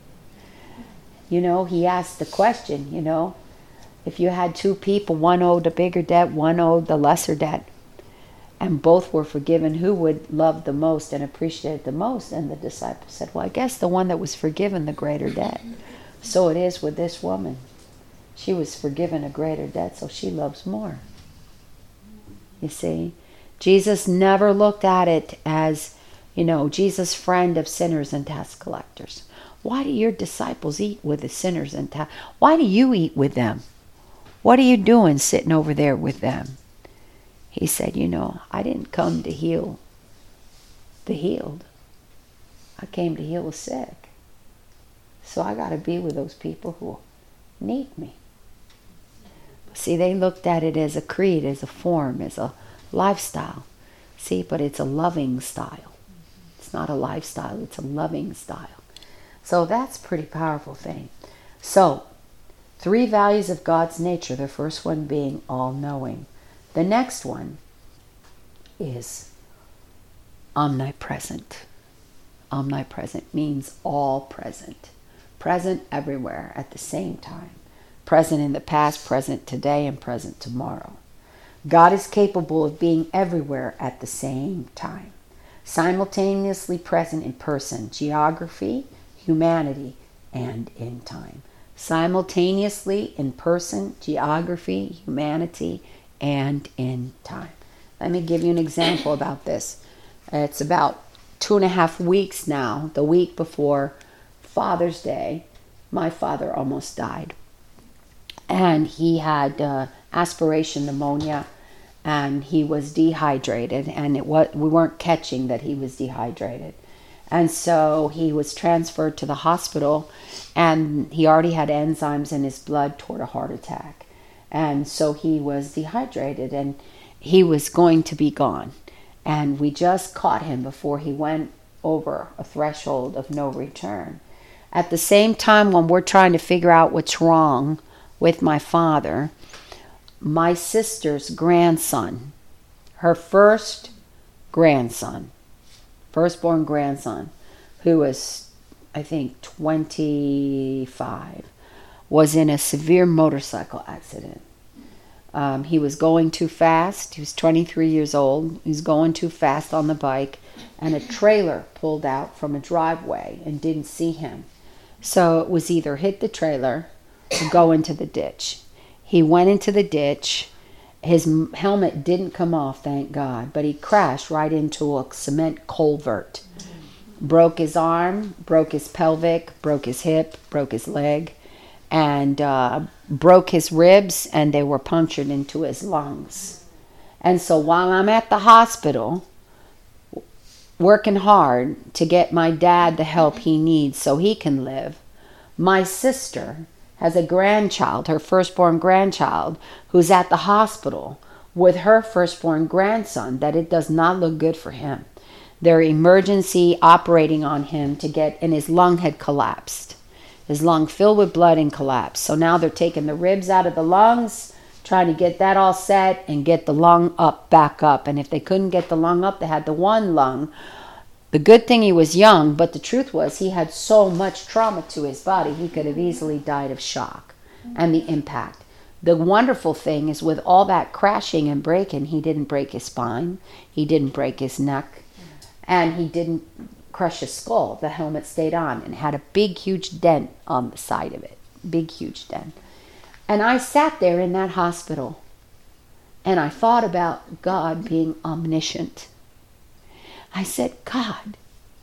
He asked the question, if you had two people, one owed a bigger debt, one owed the lesser debt, and both were forgiven, who would love the most and appreciate the most? And the disciple said, well, I guess the one that was forgiven the greater debt. So it is with this woman. She was forgiven a greater debt, so she loves more. You see? Jesus never looked at it as, Jesus' friend of sinners and tax collectors. Why do your disciples eat with the sinners and tax? Why do you eat with them? What are you doing sitting over there with them? He said, I didn't come to heal the healed. I came to heal the sick. So I got to be with those people who need me. See, they looked at it as a creed, as a form, as a lifestyle. See, but it's a loving style. It's not a lifestyle, it's a loving style. So that's a pretty powerful thing. So, 3 values of God's nature. The first one being all-knowing. The next one is omnipresent. Omnipresent means all present. Present everywhere at the same time. Present in the past, present today, and present tomorrow. God is capable of being everywhere at the same time. Simultaneously present in person, geography, humanity, and in time. Simultaneously in person, geography, humanity, and in time. Let me give you an example about this. It's about 2.5 weeks now, the week before Father's Day. My father almost died. And he had aspiration pneumonia, and he was dehydrated, and we weren't catching that he was dehydrated. And so he was transferred to the hospital, and he already had enzymes in his blood toward a heart attack. And so he was dehydrated, and he was going to be gone. And we just caught him before he went over a threshold of no return. At the same time, when we're trying to figure out what's wrong with my father, my sister's grandson, her firstborn grandson, who was, I think, 25, was in a severe motorcycle accident. He was going too fast. He was 23 years old. He was going too fast on the bike, and a trailer pulled out from a driveway and didn't see him. So it was either hit the trailer or go into the ditch. He went into the ditch. His helmet didn't come off, thank God, but he crashed right into a cement culvert. Broke his arm, broke his pelvic, broke his hip, broke his leg, and broke his ribs, and they were punctured into his lungs. And so while I'm at the hospital working hard to get my dad the help he needs so he can live, my sister has a grandchild, her firstborn grandchild, who's at the hospital with her firstborn grandson, that it does not look good for him. They're emergency operating on him and his lung had collapsed. His lung filled with blood and collapsed. So now they're taking the ribs out of the lungs, trying to get that all set and get the lung back up. And if they couldn't get the lung up, they had the one lung. The good thing he was young, but the truth was he had so much trauma to his body, he could have easily died of shock and the impact. The wonderful thing is with all that crashing and breaking, he didn't break his spine, he didn't break his neck, and he didn't crush his skull. The helmet stayed on and had a big, huge dent on the side of it. Big, huge dent. And I sat there in that hospital and I thought about God being omniscient. I said, God,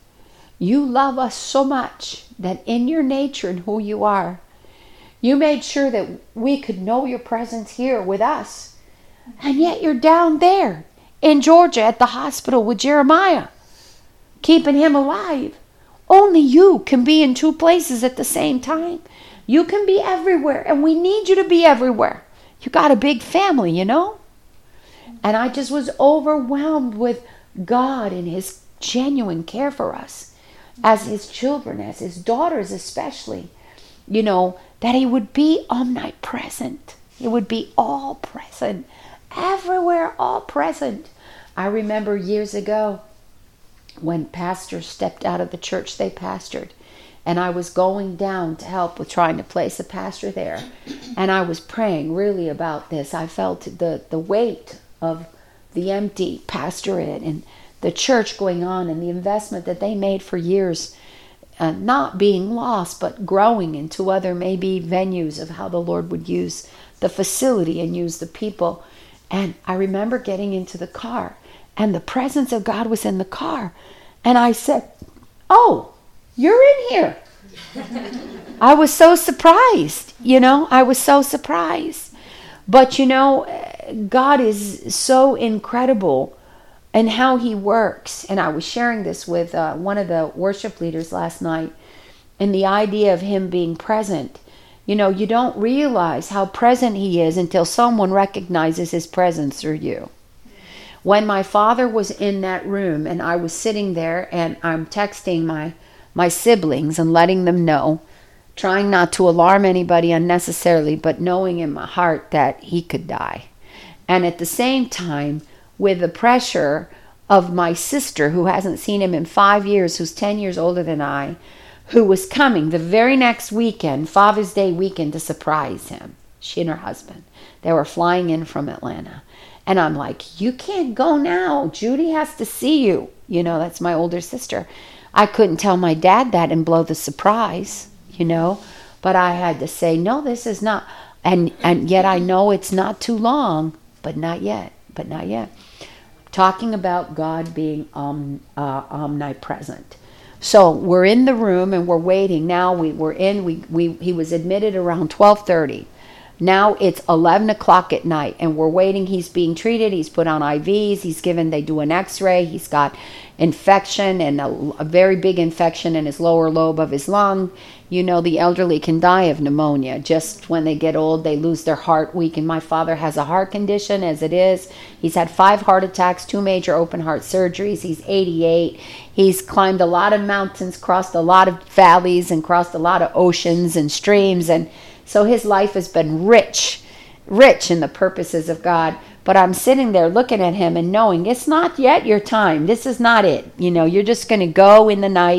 you love us so much that in your nature and who you are, you made sure that we could know your presence here with us. And yet you're down there in Georgia at the hospital with Jeremiah, keeping him alive. Only you can be in two places at the same time. You can be everywhere, and we need you to be everywhere. You got a big family, you know? And I just was overwhelmed with God and his genuine care for us as his children, as his daughters especially, you know, that he would be omnipresent. He would be all present, everywhere, all present. I remember years ago when pastors stepped out of the church they pastored, and I was going down to help with trying to place a pastor there, and I was praying really about this. I felt the weight of the empty pastorate and the church going on and the investment that they made for years, not being lost, but growing into other maybe venues of how the Lord would use the facility and use the people. And I remember getting into the car, and the presence of God was in the car. And I said, oh, you're in here. I was so surprised, I was so surprised. But, God is so incredible in how he works. And I was sharing this with one of the worship leaders last night, and the idea of him being present. You don't realize how present he is until someone recognizes his presence through you. When my father was in that room and I was sitting there and I'm texting my siblings and letting them know, trying not to alarm anybody unnecessarily, but knowing in my heart that he could die. And at the same time, with the pressure of my sister, who hasn't seen him in 5 years, who's 10 years older than I, who was coming the very next weekend, Father's Day weekend, to surprise him. She and her husband. They were flying in from Atlanta. And I'm like, you can't go now. Judy has to see you. That's my older sister. I couldn't tell my dad that and blow the surprise, But I had to say, no, this is not. And yet I know it's not too long, but not yet. Talking about God being omnipresent. So we're in the room and we're waiting. Now he was admitted around 12:30. Now it's 11 o'clock at night and we're waiting. He's being treated. He's put on IVs. They do an x-ray. He's got infection and a very big infection in his lower lobe of his lung. The elderly can die of pneumonia. Just when they get old, they lose their heart weak. And my father has a heart condition as it is. He's had 5 heart attacks, 2 major open heart surgeries. He's 88. He's climbed a lot of mountains, crossed a lot of valleys, and crossed a lot of oceans and streams. And so his life has been rich in the purposes of God. But I'm sitting there looking at him and knowing it's not yet your time. This is not it. You're just going to go in the night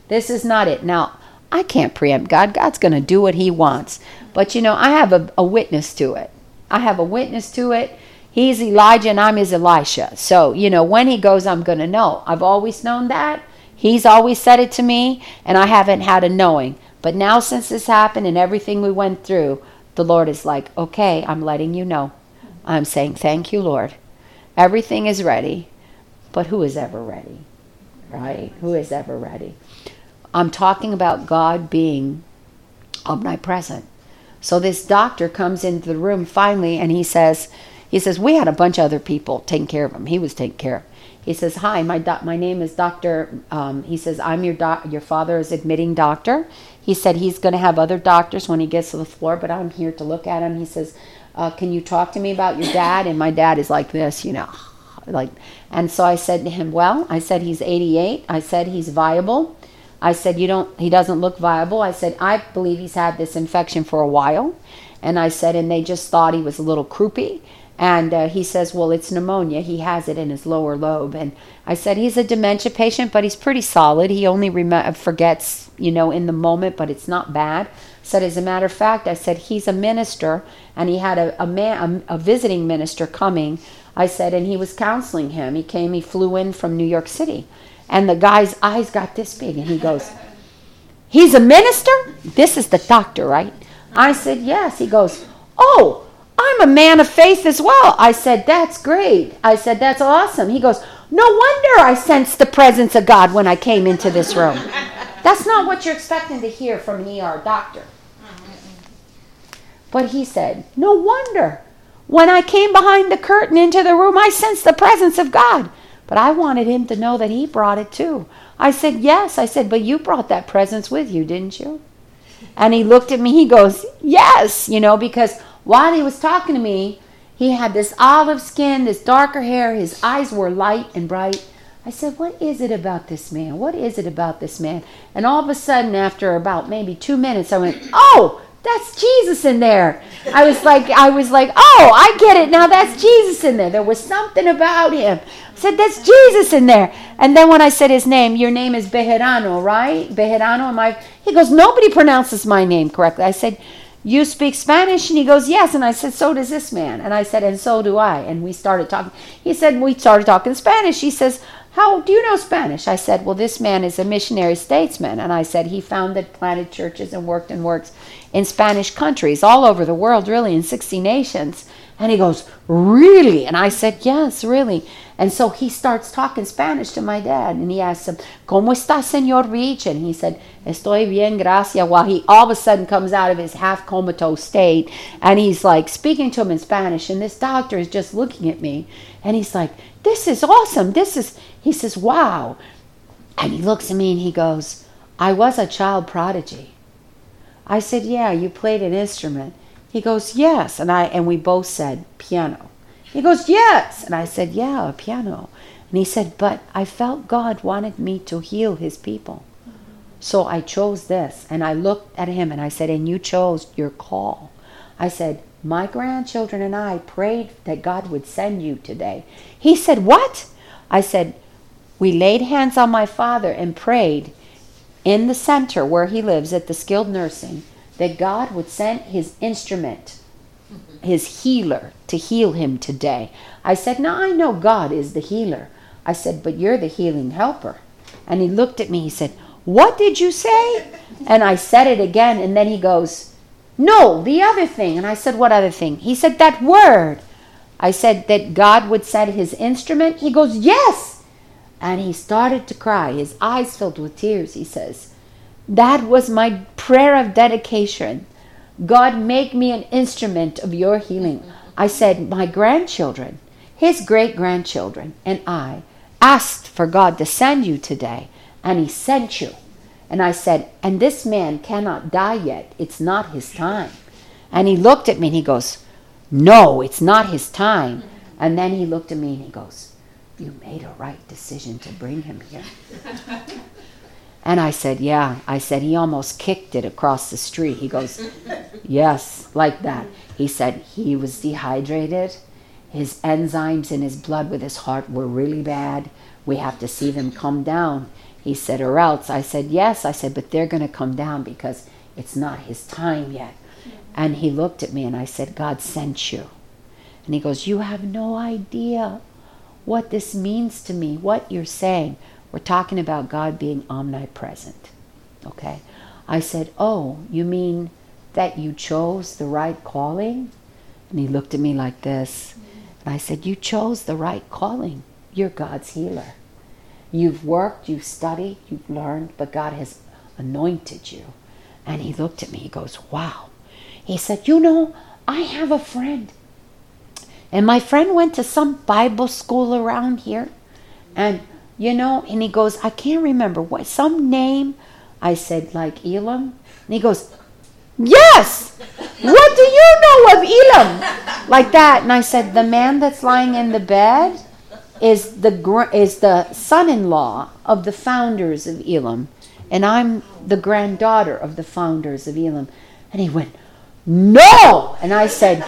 This is not it. Now, I can't preempt God. God's going to do what he wants. But, I have a witness to it. I have a witness to it. He's Elijah and I'm his Elisha. So, when he goes, I'm going to know. I've always known that. He's always said it to me, and I haven't had a knowing. But now since this happened and everything we went through, the Lord is like, okay, I'm letting you know. I'm saying, thank you, Lord. Everything is ready. But who is ever ready? Right? Who is ever ready? I'm talking about God being omnipresent. So this doctor comes into the room finally, and he says, we had a bunch of other people taking care of him. He was taken care of. He says, hi, my name is Dr. He says, I'm your father is admitting doctor. He said he's going to have other doctors when he gets to the floor, but I'm here to look at him. He says, can you talk to me about your dad? And my dad is like this, and so I said to him, I said, he's 88. I said, he's viable. I said, he doesn't look viable. I said, I believe he's had this infection for a while. And I said, and they just thought he was a little croupy. And he says, well, it's pneumonia. He has it in his lower lobe. And I said, he's a dementia patient, but he's pretty solid. He only forgets, in the moment, but it's not bad. I said, as a matter of fact, I said, he's a minister, and he had a visiting minister coming. I said, and he was counseling him. He flew in from New York City. And the guy's eyes got this big, and he goes, he's a minister? This is the doctor, right? I said, yes. He goes, oh, I'm a man of faith as well. I said, that's great. I said, that's awesome. He goes, no wonder I sensed the presence of God when I came into this room. That's not what you're expecting to hear from an ER doctor. But he said, no wonder. When I came behind the curtain into the room, I sensed the presence of God. But I wanted him to know that he brought it too. I said, yes. I said, but you brought that presence with you, didn't you? And he looked at me. He goes, yes, because while he was talking to me, he had this olive skin, this darker hair. His eyes were light and bright. I said, what is it about this man? What is it about this man? And all of a sudden, after about maybe 2 minutes, I went, oh, that's Jesus in there. I was like, oh, I get it now. That's Jesus in there. There was something about him. I said, that's Jesus in there. And then when I said his name, your name is Bejarano, right? Bejarano, he goes, nobody pronounces my name correctly. I said, you speak Spanish? And he goes, yes. And I said, so does this man. And I said, and so do I. And we started talking. He said, we started talking Spanish. He says, how do you know Spanish? I said, well, this man is a missionary statesman. And I said, he founded, planted churches and works in Spanish countries all over the world, really, in 60 nations. And he goes, really? And I said, yes, really. And so he starts talking Spanish to my dad. And he asks him, ¿Cómo está, Señor Rich? And he said, estoy bien, gracias. While he all of a sudden comes out of his half comatose state. And he's like speaking to him in Spanish. And this doctor is just looking at me. And he's like, this is awesome. He says, wow. And he looks at me and he goes, I was a child prodigy. I said, yeah, you played an instrument. He goes, yes. And we both said, piano. He goes, yes. And I said, yeah, a piano. And he said, but I felt God wanted me to heal his people. So I chose this. And I looked at him and I said, and you chose your call. I said, my grandchildren and I prayed that God would send you today. He said, what? I said, we laid hands on my father and prayed in the center where he lives at the skilled nursing that God would send his instrument, his healer, to heal him today. I said, now I know God is the healer. I said, but you're the healing helper. And he looked at me, he said, what did you say? And I said it again, and then he goes, no, the other thing. And I said, what other thing? He said, that word. I said that God would send his instrument. He goes, yes. And he started to cry, his eyes filled with tears. He says, that was my prayer of dedication. God, make me an instrument of your healing. I said, my grandchildren, his great-grandchildren, and I asked for God to send you today, and he sent you. And I said, and this man cannot die yet. It's not his time. And he looked at me and he goes, no, it's not his time. And then he looked at me and he goes, you made a right decision to bring him here. And I said, yeah. I said, he almost kicked it across the street. He goes, yes, like that. He said he was dehydrated. His enzymes in his blood with his heart were really bad. We have to see them come down. He said, or else. I said, yes. I said, but they're going to come down because it's not his time yet. And he looked at me and I said, God sent you. And he goes, you have no idea what this means to me, what you're saying. We're talking about God being omnipresent. Okay? I said, oh, you mean that you chose the right calling? And he looked at me like this. And I said, you chose the right calling. You're God's healer. You've worked, you've studied, you've learned, but God has anointed you. And he looked at me, he goes, wow. He said, you know, I have a friend. And my friend went to some Bible school around here. And, you know, and he goes, I can't remember, what, some name. I said, like Elam? And he goes, yes! What do you know of Elam? Like that. And I said, the man that's lying in the bed is the son-in-law of the founders of Elam. And I'm the granddaughter of the founders of Elam. And he went, no! And I said,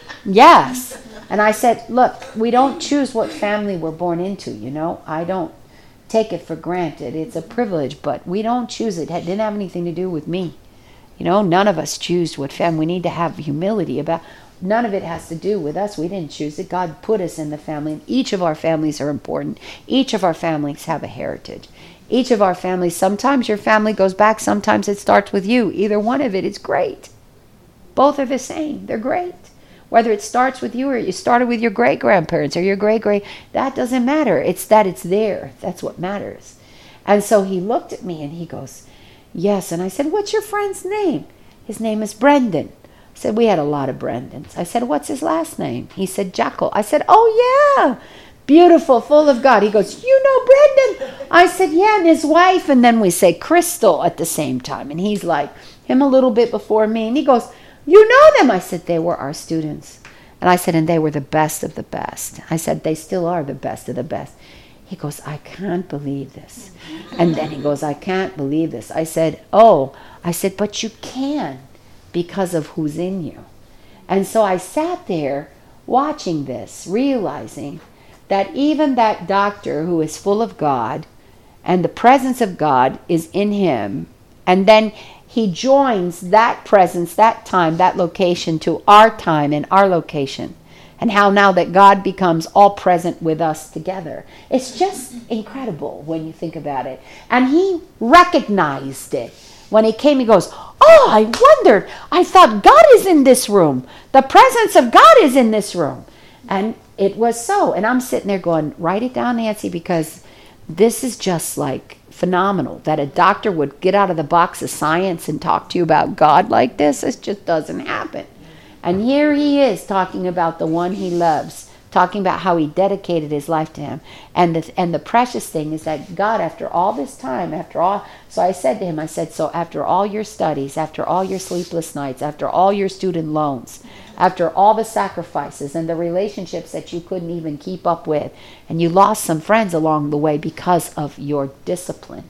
yes. And I said, look, we don't choose what family we're born into, you know. I don't take it for granted. It's a privilege, but we don't choose it. It didn't have anything to do with me. You know, none of us choose what family. We need to have humility about. None of it has to do with us. We didn't choose it. God put us in the family. And each of our families are important. Each of our families have a heritage. Each of our families, sometimes your family goes back, sometimes it starts with you. Either one of it is great. Both are the same. They're great. Whether it starts with you or you started with your great-grandparents or your great-great, that doesn't matter. It's that it's there. That's what matters. And so he looked at me and he goes, yes. And I said, what's your friend's name? His name is Brendan. I said, we had a lot of Brendans. I said, what's his last name? He said, Jackal. I said, oh yeah, beautiful, full of God. He goes, you know Brendan? I said, yeah, and his wife. And then we say Crystal at the same time. And he's like, him a little bit before me. And he goes, you know them? I said, they were our students. And I said, and they were the best of the best. I said, they still are the best of the best. He goes, I can't believe this. And then he goes, I can't believe this. I said, oh. I said, but you can because of who's in you. And so I sat there watching this, realizing that even that doctor who is full of God and the presence of God is in him, and then he joins that presence, that time, that location to our time and our location. And how now that God becomes all present with us together. It's just incredible when you think about it. And he recognized it. When he came, he goes, oh, I wondered. I thought God is in this room. The presence of God is in this room. And it was so. And I'm sitting there going, write it down, Nancy, because this is just like phenomenal that a doctor would get out of the box of science and talk to you about God like this. It just doesn't happen. And here he is talking about the one he loves, talking about how he dedicated his life to him. And the precious thing is that God, after all this time, so I said to him, I said, so after all your studies, after all your sleepless nights, after all your student loans, after all the sacrifices and the relationships that you couldn't even keep up with, and you lost some friends along the way because of your discipline,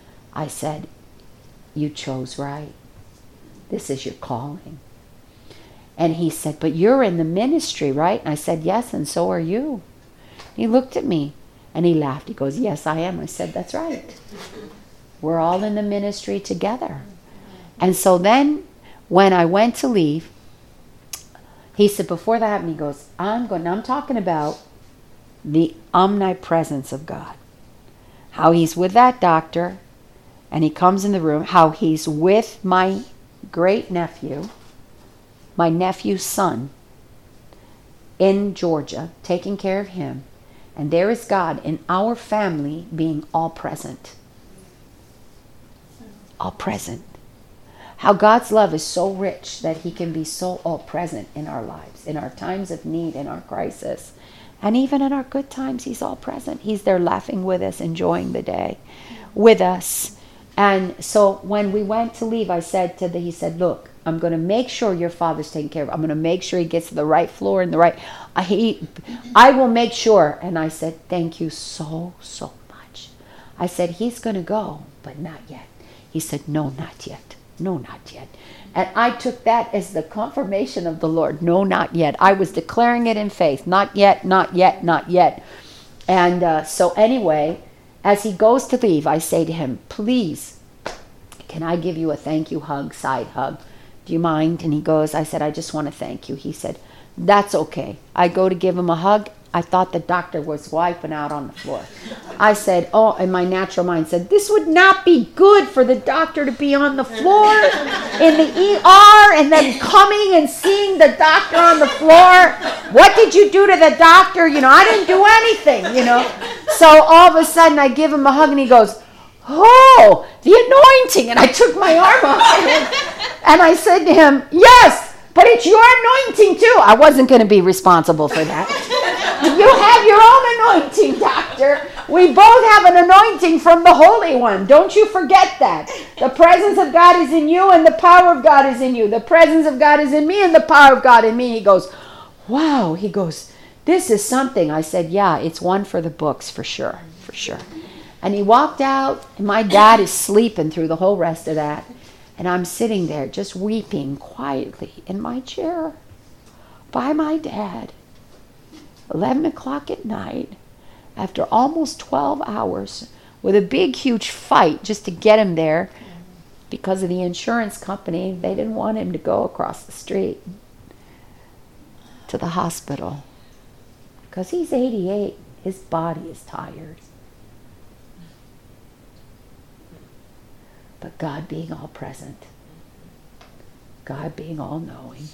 I said, you chose right. This is your calling. And he said, but you're in the ministry, right? And I said, yes, and so are you. He looked at me and he laughed. He goes, yes, I am. I said, that's right. We're all in the ministry together. And so then when I went to leave, he said, before that happened, he goes, I'm talking about the omnipresence of God. How he's with that doctor and he comes in the room, how he's with my great nephew, my nephew's son in Georgia, taking care of him. And there is God in our family being all present. All present. How God's love is so rich that he can be so all present in our lives, in our times of need, in our crisis. And even in our good times, he's all present. He's there laughing with us, enjoying the day with us. And so when we went to leave, I said he said, look, I'm going to make sure your father's taken care of. I'm going to make sure he gets to the right floor and the right. I will make sure. And I said, thank you so much. I said, he's going to go, but not yet. He said, no, not yet. No, not yet. And I took that as the confirmation of the Lord. No, not yet. I was declaring it in faith. Not yet, not yet, not yet. And so anyway, As he goes to leave, I say to him, please, can I give you a thank you hug, side hug? Do you mind? And he goes, I said, I just want to thank you. He said, that's okay. I go to give him a hug. I thought the doctor was wiping out on the floor. I said, oh, and my natural mind said, this would not be good for the doctor to be on the floor in the ER and then coming and seeing the doctor on the floor. What did you do to the doctor? I didn't do anything, So all of a sudden I give him a hug and he goes, oh, the anointing. And I took my arm off him and I said to him, yes, but it's your anointing too. I wasn't going to be responsible for that. You have your own anointing, doctor. We both have an anointing from the Holy One. Don't you forget that. The presence of God is in you and the power of God is in you. The presence of God is in me and the power of God in me. He goes, wow. He goes, this is something. I said, yeah, it's one for the books for sure, for sure. And he walked out, and my dad is sleeping through the whole rest of that. And I'm sitting there just weeping quietly in my chair by my dad. 11 o'clock at night, after almost 12 hours, with a big, huge fight just to get him there because of the insurance company. They didn't want him to go across the street to the hospital because he's 88. His body is tired. But God being all present, God being all knowing,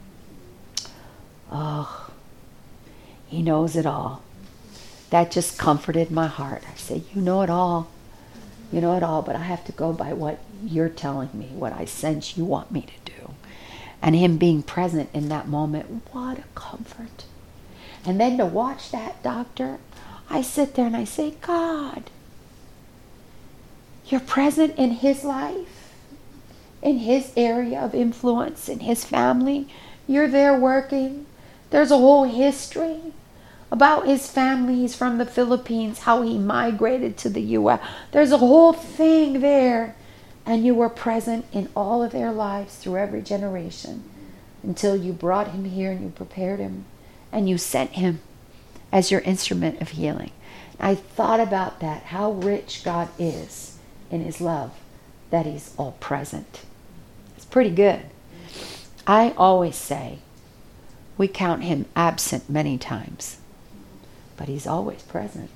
oh, He knows it all. That just comforted my heart. I said, you know it all. You know it all, but I have to go by what you're telling me, what I sense you want me to do. And him being present in that moment, what a comfort. And then to watch that doctor, I sit there and I say, God, you're present in his life, in his area of influence, in his family. You're there working. There's a whole history about his family. He's from the Philippines, how he migrated to the U.S. There's a whole thing there. And you were present in all of their lives through every generation until you brought him here and you prepared him and you sent him as your instrument of healing. I thought about that, how rich God is in his love, that he's all present. It's pretty good. I always say, we count him absent many times, but he's always present.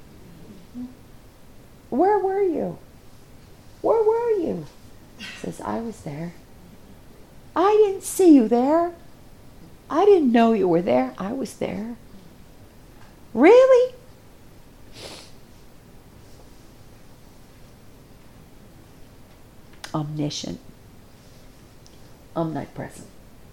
Where were you? Where were you? He says, I was there. I didn't see you there. I didn't know you were there. I was there. Really? Omniscient. Omnipresent.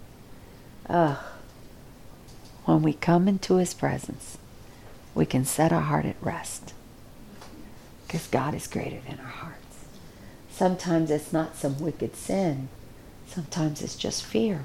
When we come into his presence, we can set our heart at rest. Because God is greater than our hearts. Sometimes it's not some wicked sin. Sometimes it's just fear.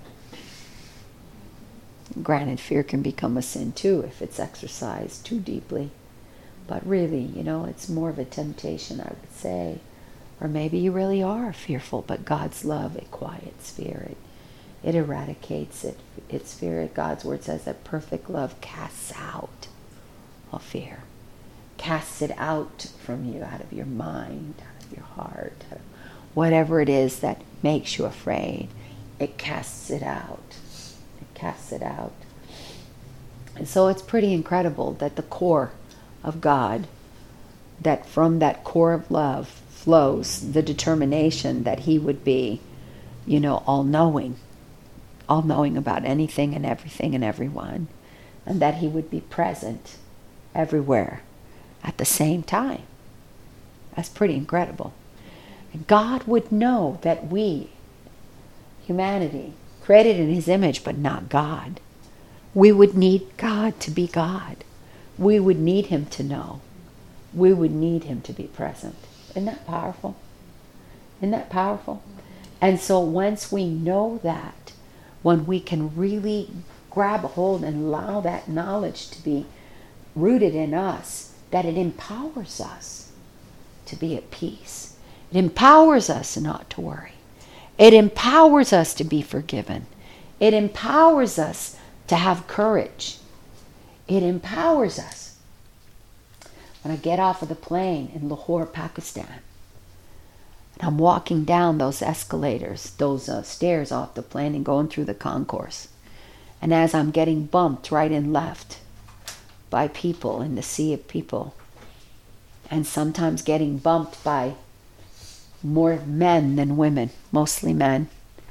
Granted, fear can become a sin too if it's exercised too deeply. But really, it's more of a temptation, I would say. Or maybe you really are fearful, but God's love, it quiets fear. It eradicates it. Its fear. God's word says that perfect love casts out all fear. Casts it out from you, out of your mind, out of your heart. Whatever it is that makes you afraid, it casts it out. It casts it out. And so it's pretty incredible that the core of God, that from that core of love flows the determination that he would be, all-knowing about anything and everything and everyone, and that he would be present everywhere at the same time. That's pretty incredible. And God would know that we, humanity, created in his image, but not God. We would need God to be God. We would need him to know. We would need him to be present. Isn't that powerful? Isn't that powerful? And so once we know that, when we can really grab a hold and allow that knowledge to be rooted in us, that it empowers us to be at peace. It empowers us not to worry. It empowers us to be forgiven. It empowers us to have courage. It empowers us. when I get off of the plane in Lahore, Pakistan, and I'm walking down those escalators, those stairs off the plane and going through the concourse. And as I'm getting bumped right and left by people in the sea of people, and sometimes getting bumped by more men than women, mostly men.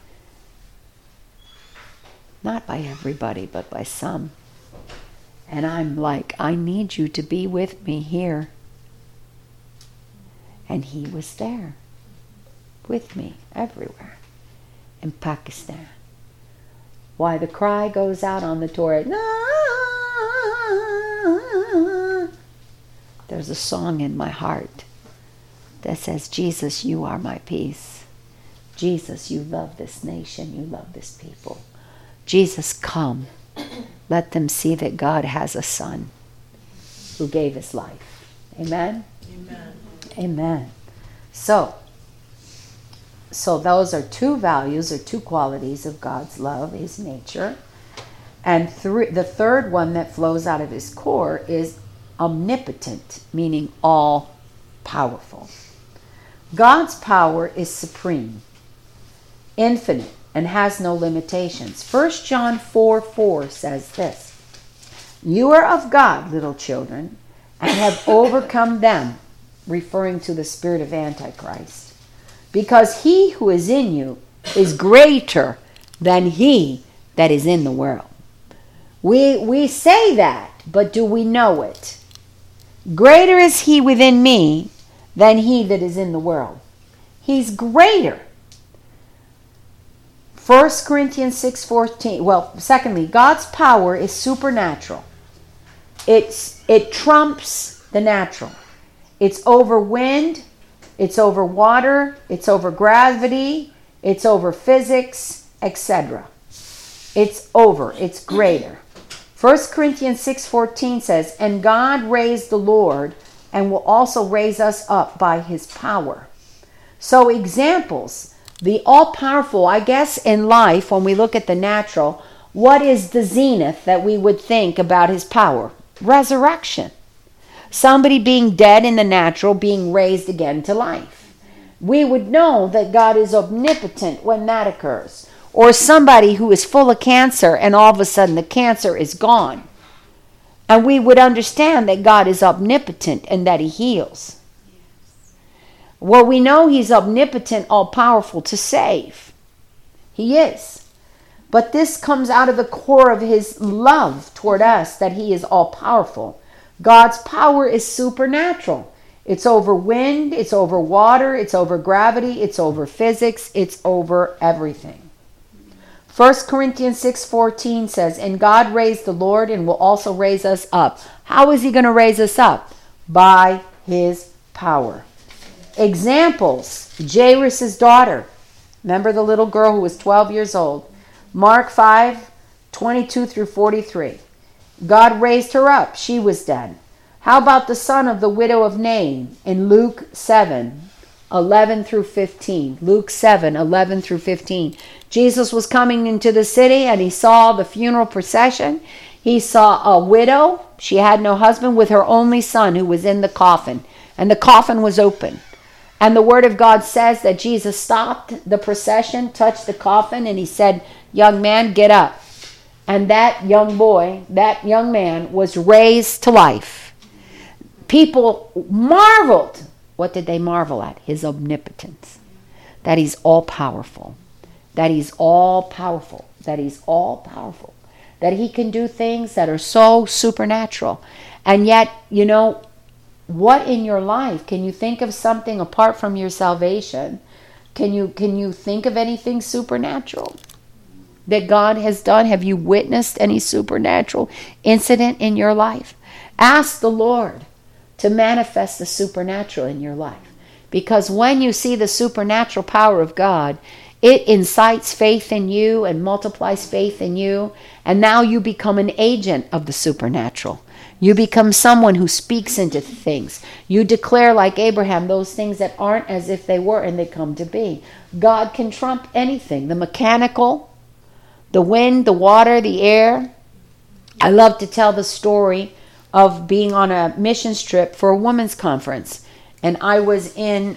Not by everybody, but by some. And I'm like, I need you to be with me here. And he was there with me everywhere in Pakistan. Why the cry goes out on the tour. There's a song in my heart that says, Jesus, you are my peace. Jesus, you love this nation. You love this people. Jesus, come. Let them see that God has a son who gave his life. Amen? Amen. Amen. So those are two values or two qualities of God's love, his nature. And the third one that flows out of his core is omnipotent, meaning all powerful. God's power is supreme, infinite, and has no limitations. 1 John 4:4 says this, you are of God, little children, and have overcome them, referring to the spirit of Antichrist, because he who is in you is greater than he that is in the world. We say that, but do we know it? Greater is he within me than he that is in the world. He's greater. 1 Corinthians 6:14. Well, secondly, God's power is supernatural. It trumps the natural. It's over wind, it's over water, it's over gravity, it's over physics, etc. It's greater. 1 Corinthians 6:14 says, and God raised the Lord and will also raise us up by his power. So examples, the all-powerful, I guess in life, when we look at the natural, what is the zenith that we would think about his power? Resurrection. Somebody being dead in the natural, being raised again to life. We would know that God is omnipotent when that occurs. Or somebody who is full of cancer and all of a sudden the cancer is gone. And we would understand that God is omnipotent and that he heals. Well, we know he's omnipotent, all-powerful to save. He is. But this comes out of the core of his love toward us, that he is all-powerful. God's power is supernatural. It's over wind, it's over water, it's over gravity, it's over physics, it's over everything. 1 Corinthians 6:14 says, and God raised the Lord and will also raise us up. How is he going to raise us up? By his power. Examples, Jairus' daughter. Remember the little girl who was 12 years old. Mark 5:22 through 43. God raised her up. She was dead. How about the son of the widow of Nain in Luke 7:11 through 15. Luke 7:11 through 15. Jesus was coming into the city and he saw the funeral procession. He saw a widow. She had no husband, with her only son who was in the coffin. And the coffin was open. And the word of God says that Jesus stopped the procession, touched the coffin, and he said, young man, get up. And that young boy, that young man was raised to life. People marveled. What did they marvel at? His omnipotence. That he's all-powerful. That he's all-powerful. That he's all-powerful. That he can do things that are so supernatural. And yet, you know, what in your life, can you think of something apart from your salvation? Can you think of anything supernatural that God has done? Have you witnessed any supernatural incident in your life? Ask the Lord to manifest the supernatural in your life. Because when you see the supernatural power of God, it incites faith in you and multiplies faith in you. And now you become an agent of the supernatural. You become someone who speaks into things. You declare, like Abraham, those things that aren't as if they were, and they come to be. God can trump anything. The mechanical, the wind, the water, the air. I love to tell the story of being on a missions trip for a women's conference. And I was in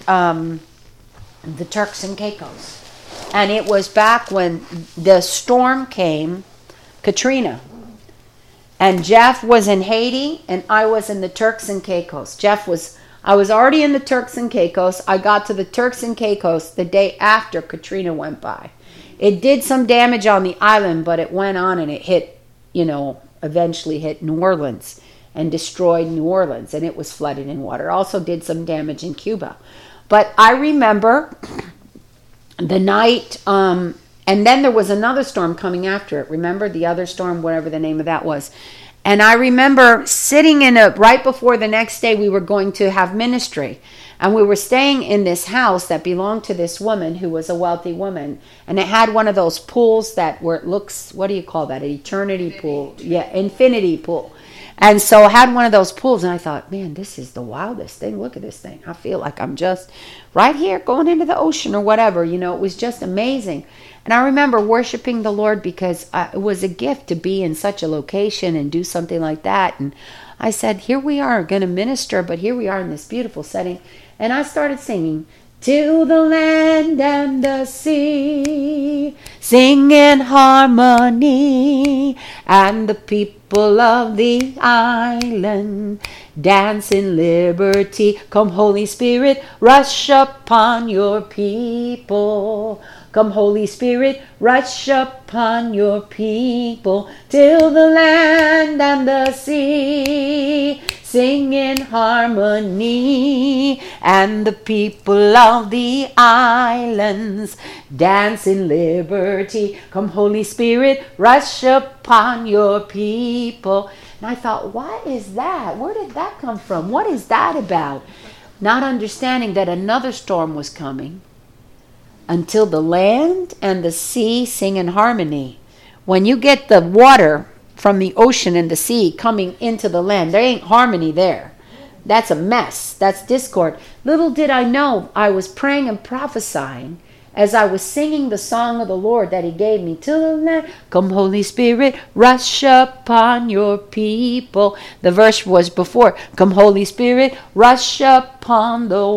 the Turks and Caicos. And it was back when the storm came, Katrina. And Jeff was in Haiti, and I was in the Turks and Caicos. I was already in the Turks and Caicos. I got to the Turks and Caicos the day after Katrina went by. It did some damage on the island, but it went on and it hit, eventually hit New Orleans and destroyed New Orleans, and it was flooded in water. Also did some damage in Cuba. But I remember the night, and then there was another storm coming after it. Remember the other storm, whatever the name of that was. And I remember sitting right before the next day we were going to have ministry. And we were staying in this house that belonged to this woman who was a wealthy woman. And it had one of those pools where it looks, what do you call that? An eternity pool. Yeah, infinity pool. And so I had one of those pools, and I thought, man, this is the wildest thing. Look at this thing. I feel like I'm just right here going into the ocean or whatever. It was just amazing. And I remember worshiping the Lord because it was a gift to be in such a location and do something like that. And I said, here we are going to minister, but here we are in this beautiful setting. And I started singing, "To the land and the sea, sing in harmony, and the people of the island dance in liberty. Come, Holy Spirit, rush upon your people. Come, Holy Spirit, rush upon your people, till the land and the sea sing in harmony, and the people of the islands dance in liberty. Come, Holy Spirit, rush upon your people." And I thought, what is that? Where did that come from? What is that about? Not understanding that another storm was coming. Until the land and the sea sing in harmony. When you get the water from the ocean and the sea coming into the land, there ain't harmony there. That's a mess. That's discord. Little did I know, I was praying and prophesying as I was singing the song of the Lord that he gave me. "Till the land, come Holy Spirit, rush upon your people." The verse was before, "Come Holy Spirit, rush upon the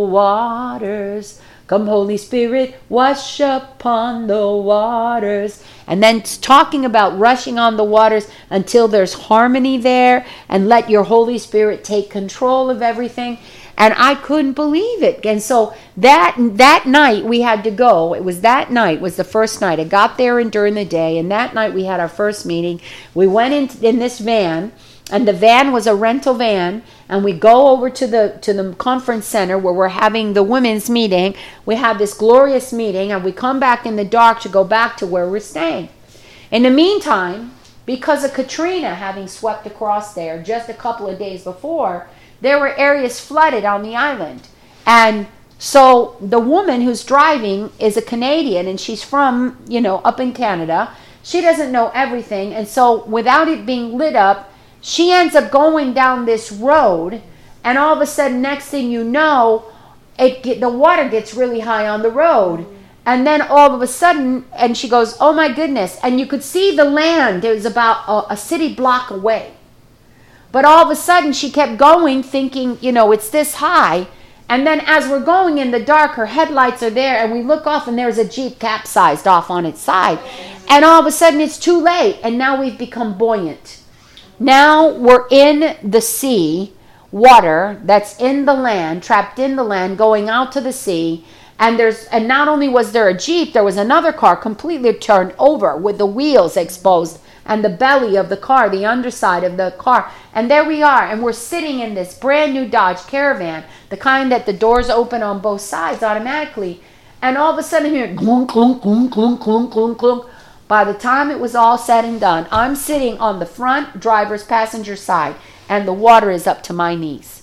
waters. Come Holy Spirit, rush upon the waters." And then talking about rushing on the waters until there's harmony there, and let your Holy Spirit take control of everything. And I couldn't believe it. And so that night we had to go. It was that night was the first night. I got there and during the day, and that night we had our first meeting. We went in this van, and the van was a rental van, and we go over to the conference center where we're having the women's meeting. We have this glorious meeting, and we come back in the dark to go back to where we're staying. In the meantime, because of Katrina having swept across there just a couple of days before, there were areas flooded on the island. And so the woman who's driving is a Canadian, and she's from, up in Canada. She doesn't know everything, and so without it being lit up, she ends up going down this road, and all of a sudden, next thing you know, the water gets really high on the road. And then all of a sudden, and she goes, "Oh my goodness." And you could see the land. It was about a city block away. But all of a sudden, she kept going thinking, it's this high. And then as we're going in the dark, her headlights are there, and we look off, and there's a Jeep capsized off on its side. And all of a sudden, it's too late, and now we've become buoyant. Now we're in the sea, water that's in the land, trapped in the land, going out to the sea. And not only was there a Jeep, there was another car completely turned over with the wheels exposed and the belly of the car, the underside of the car. And there we are, and we're sitting in this brand new Dodge Caravan, the kind that the doors open on both sides automatically. And all of a sudden here, clunk, clunk, clunk, clunk, clunk, clunk, clunk. By the time it was all said and done, I'm sitting on the front driver's passenger side, and the water is up to my knees.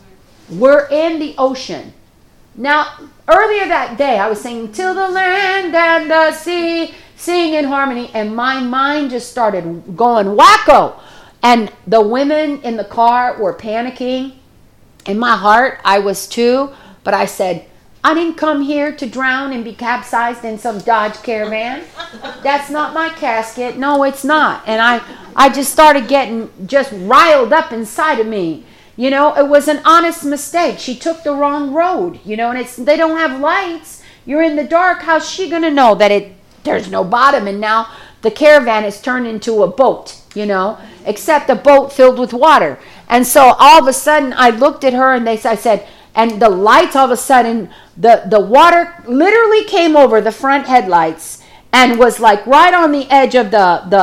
We're in the ocean. Now, earlier that day, I was singing, "Till the land and the sea sing in harmony," and my mind just started going wacko. And the women in the car were panicking. In my heart, I was too, but I said, I didn't come here to drown and be capsized in some Dodge Caravan. That's not my casket. No, it's not. And I just started getting just riled up inside of me. You know, it was an honest mistake. She took the wrong road, you know, and they don't have lights. You're in the dark. How's she going to know that there's no bottom? And now the caravan is turned into a boat, you know, except a boat filled with water. And so all of a sudden I looked at her and I said, and the lights, all of a sudden, the water literally came over the front headlights and was like right on the edge of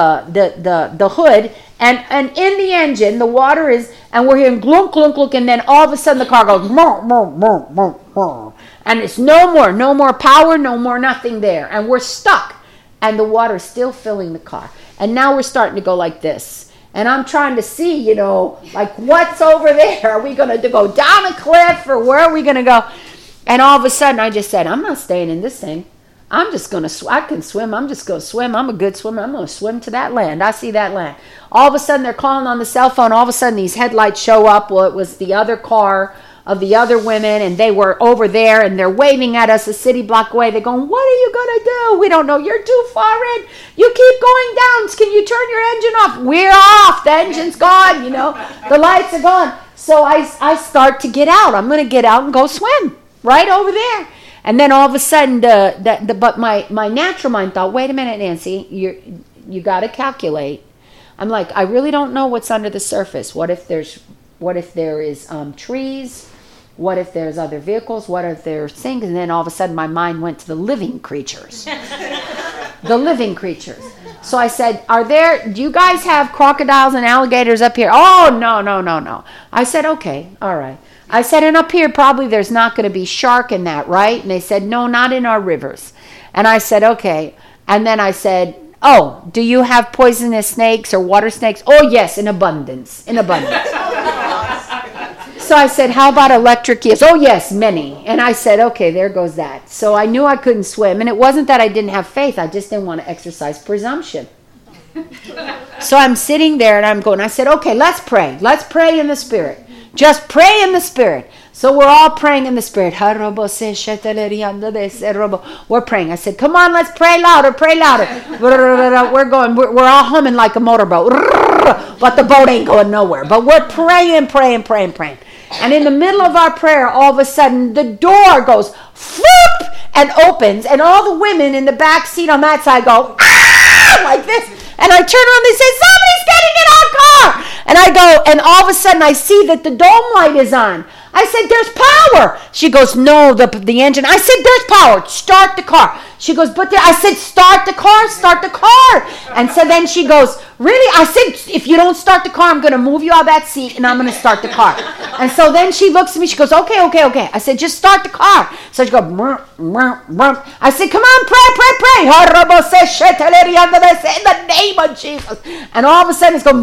the hood. And in the engine, the water is, and we're hearing glunk, glunk, glunk, and then all of a sudden the car goes, murr, murr, murr, murr, murr. And it's no more power, no more nothing there. And we're stuck. And the water's still filling the car. And now we're starting to go like this. And I'm trying to see, you know, like what's over there? Are we going to go down a cliff or where are we going to go? And all of a sudden I just said, I'm not staying in this thing. I'm just going to, I can swim. I'm just going to swim. I'm a good swimmer. I'm going to swim to that land. I see that land. All of a sudden they're calling on the cell phone. All of a sudden these headlights show up. Well, it was the other car of the other women, and they were over there, and they're waving at us a city block away. They're going, what are you going to do? We don't know. You're too far in. You keep going down. Can you turn your engine off? We're off. The engine's gone, you know. The lights are gone. So I start to get out. I'm going to get out and go swim right over there. And then all of a sudden, but my natural mind thought, wait a minute, Nancy, you got to calculate. I'm like, I really don't know what's under the surface. What if there is trees? What if there's other vehicles? What if there's things? And then all of a sudden my mind went to the living creatures. The living creatures. So I said, do you guys have crocodiles and alligators up here? Oh, no. I said, okay, all right. I said, and up here probably there's not going to be shark in that, right? And they said, no, not in our rivers. And I said, okay. And then I said, oh, do you have poisonous snakes or water snakes? Oh, yes, in abundance. So I said, how about electric eels? Oh, yes, many. And I said, okay, there goes that. So I knew I couldn't swim. And it wasn't that I didn't have faith. I just didn't want to exercise presumption. So I'm sitting there and I'm going, I said, okay, let's pray. Let's pray in the Spirit. Just pray in the Spirit. So we're all praying in the Spirit. We're praying. I said, come on, let's pray louder, pray louder. We're all humming like a motorboat. But the boat ain't going nowhere. But we're praying. And in the middle of our prayer, all of a sudden, the door goes, whoop, and opens. And all the women in the back seat on that side go, ah, like this. And I turn around and they say, somebody's getting in our car. And I go, and all of a sudden I see that the dome light is on. I said, there's power. She goes, no, the engine. I said, there's power. Start the car. She goes, I said, start the car. And so then she goes, really? I said, if you don't start the car, I'm going to move you out of that seat and I'm going to start the car. And so then she looks at me. She goes, okay. I said, just start the car. So she goes, I said, come on, pray. In the name of Jesus. And all of a sudden it's going,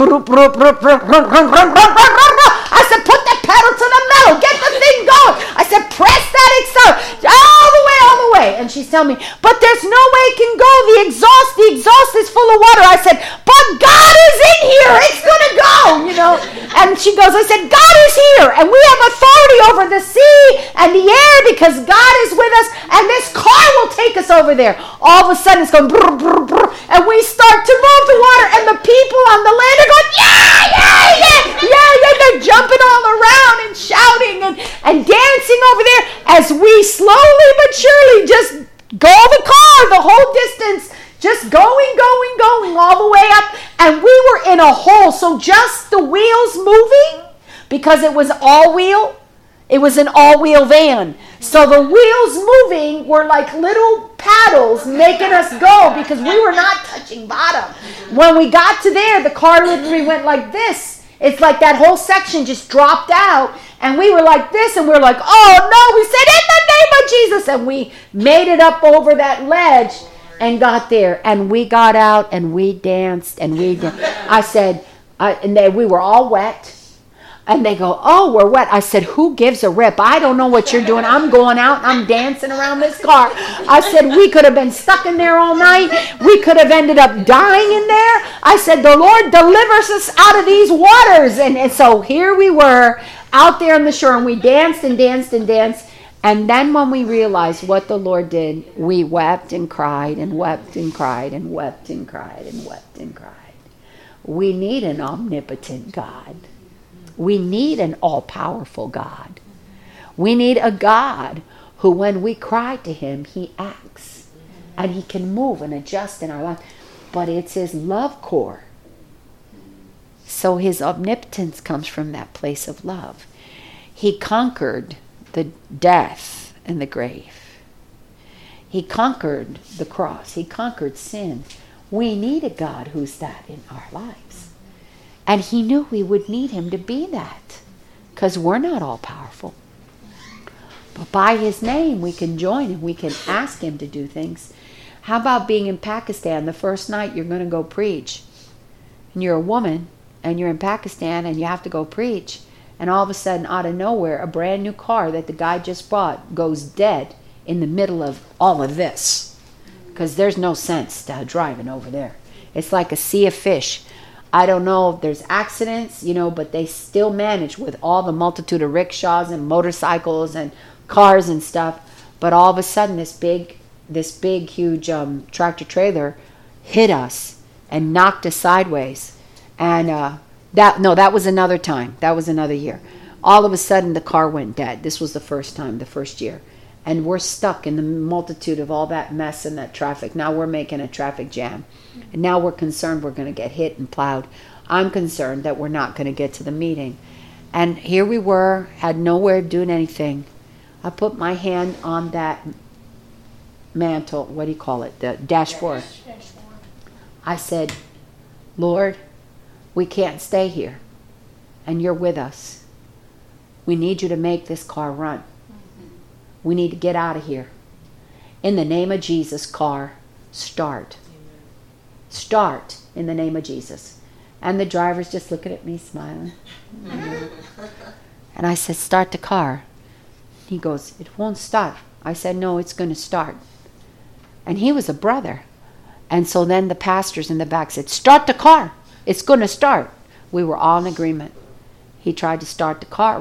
I said, put the pedal to the metal. Get the thing going. I said, press that accelerator all the way. And she's telling me, but there's no way it can go. The exhaust is full of water. I said, but God is in here. It's going to go, you know. And she goes, I said, God is here. And we have authority over the sea and the air because God is with us. And this car will take us over there. All of a sudden it's going, brr, brr, brr, and we start to move the water. And the people on the land are going, yeah. They're jumping all around and shouting and dancing over there as we slowly but surely just go the car the whole distance, just going all the way up. And we were in a hole. So just the wheels moving, because it was all-wheel. It was an all-wheel van. So the wheels moving were like little paddles making us go because we were not touching bottom. When we got to there, the car literally went like this. It's like that whole section just dropped out. And we were like this, and we were like, oh no, we said, in the name of Jesus. And we made it up over that ledge and got there. And we got out, and we danced, I said, we were all wet. And they go, oh, we're wet. I said, who gives a rip? I don't know what you're doing. I'm going out and I'm dancing around this car. I said, we could have been stuck in there all night. We could have ended up dying in there. I said, the Lord delivers us out of these waters. And so here we were out there on the shore, and we danced. And then when we realized what the Lord did, we wept and cried and wept and cried and wept and cried and wept and cried. We need an omnipotent God. We need an all-powerful God. We need a God who, when we cry to him, he acts. And he can move and adjust in our life. But it's his love core. So his omnipotence comes from that place of love. He conquered the death and the grave. He conquered the cross. He conquered sin. We need a God who's that in our lives. And he knew we would need him to be that. Because we're not all powerful. But by his name, we can join him. We can ask him to do things. How about being in Pakistan? The first night you're going to go preach. And you're a woman. And you're in Pakistan. And you have to go preach. And all of a sudden, out of nowhere, a brand new car that the guy just bought goes dead in the middle of all of this. Because there's no sense to driving over there. It's like a sea of fish. I don't know if there's accidents, but they still manage with all the multitude of rickshaws and motorcycles and cars and stuff. But all of a sudden, this big, huge tractor trailer hit us and knocked us sideways. And that was another time. That was another year. All of a sudden, the car went dead. This was the first time, the first year. And we're stuck in the multitude of all that mess and that traffic. Now we're making a traffic jam. And now we're concerned we're going to get hit and plowed. I'm concerned that we're not going to get to the meeting. And here we were, had nowhere to do anything. I put my hand on that mantle, what do you call it, the dashboard. I said, Lord, we can't stay here, and you're with us. We need you to make this car run. We need to get out of here. In the name of Jesus, car, start. Start in the name of Jesus. And the driver's just looking at me, smiling. And I said, start the car. He goes, it won't start. I said, no, it's going to start. And he was a brother. And so then the pastors in the back said, start the car. It's going to start. We were all in agreement. He tried to start the car.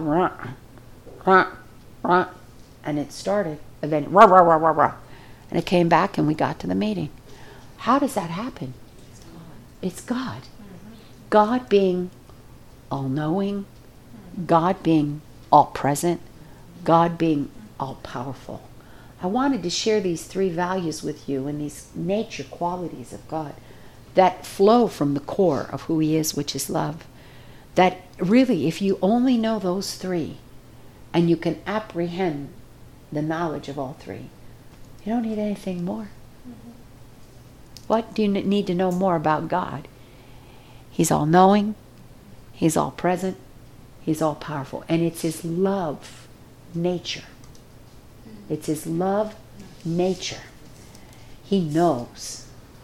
And it started. And then, and it came back and we got to the meeting. How does that happen? It's God. God being all-knowing. God being all-present. God being all-powerful. I wanted to share these three values with you and these nature qualities of God that flow from the core of who he is, which is love. That really, if you only know those three, and you can apprehend the knowledge of all three, you don't need anything more. What do you need to know more about God? He's all-knowing, he's all-present, he's all-powerful, and it's his love nature. It's his love nature. He knows.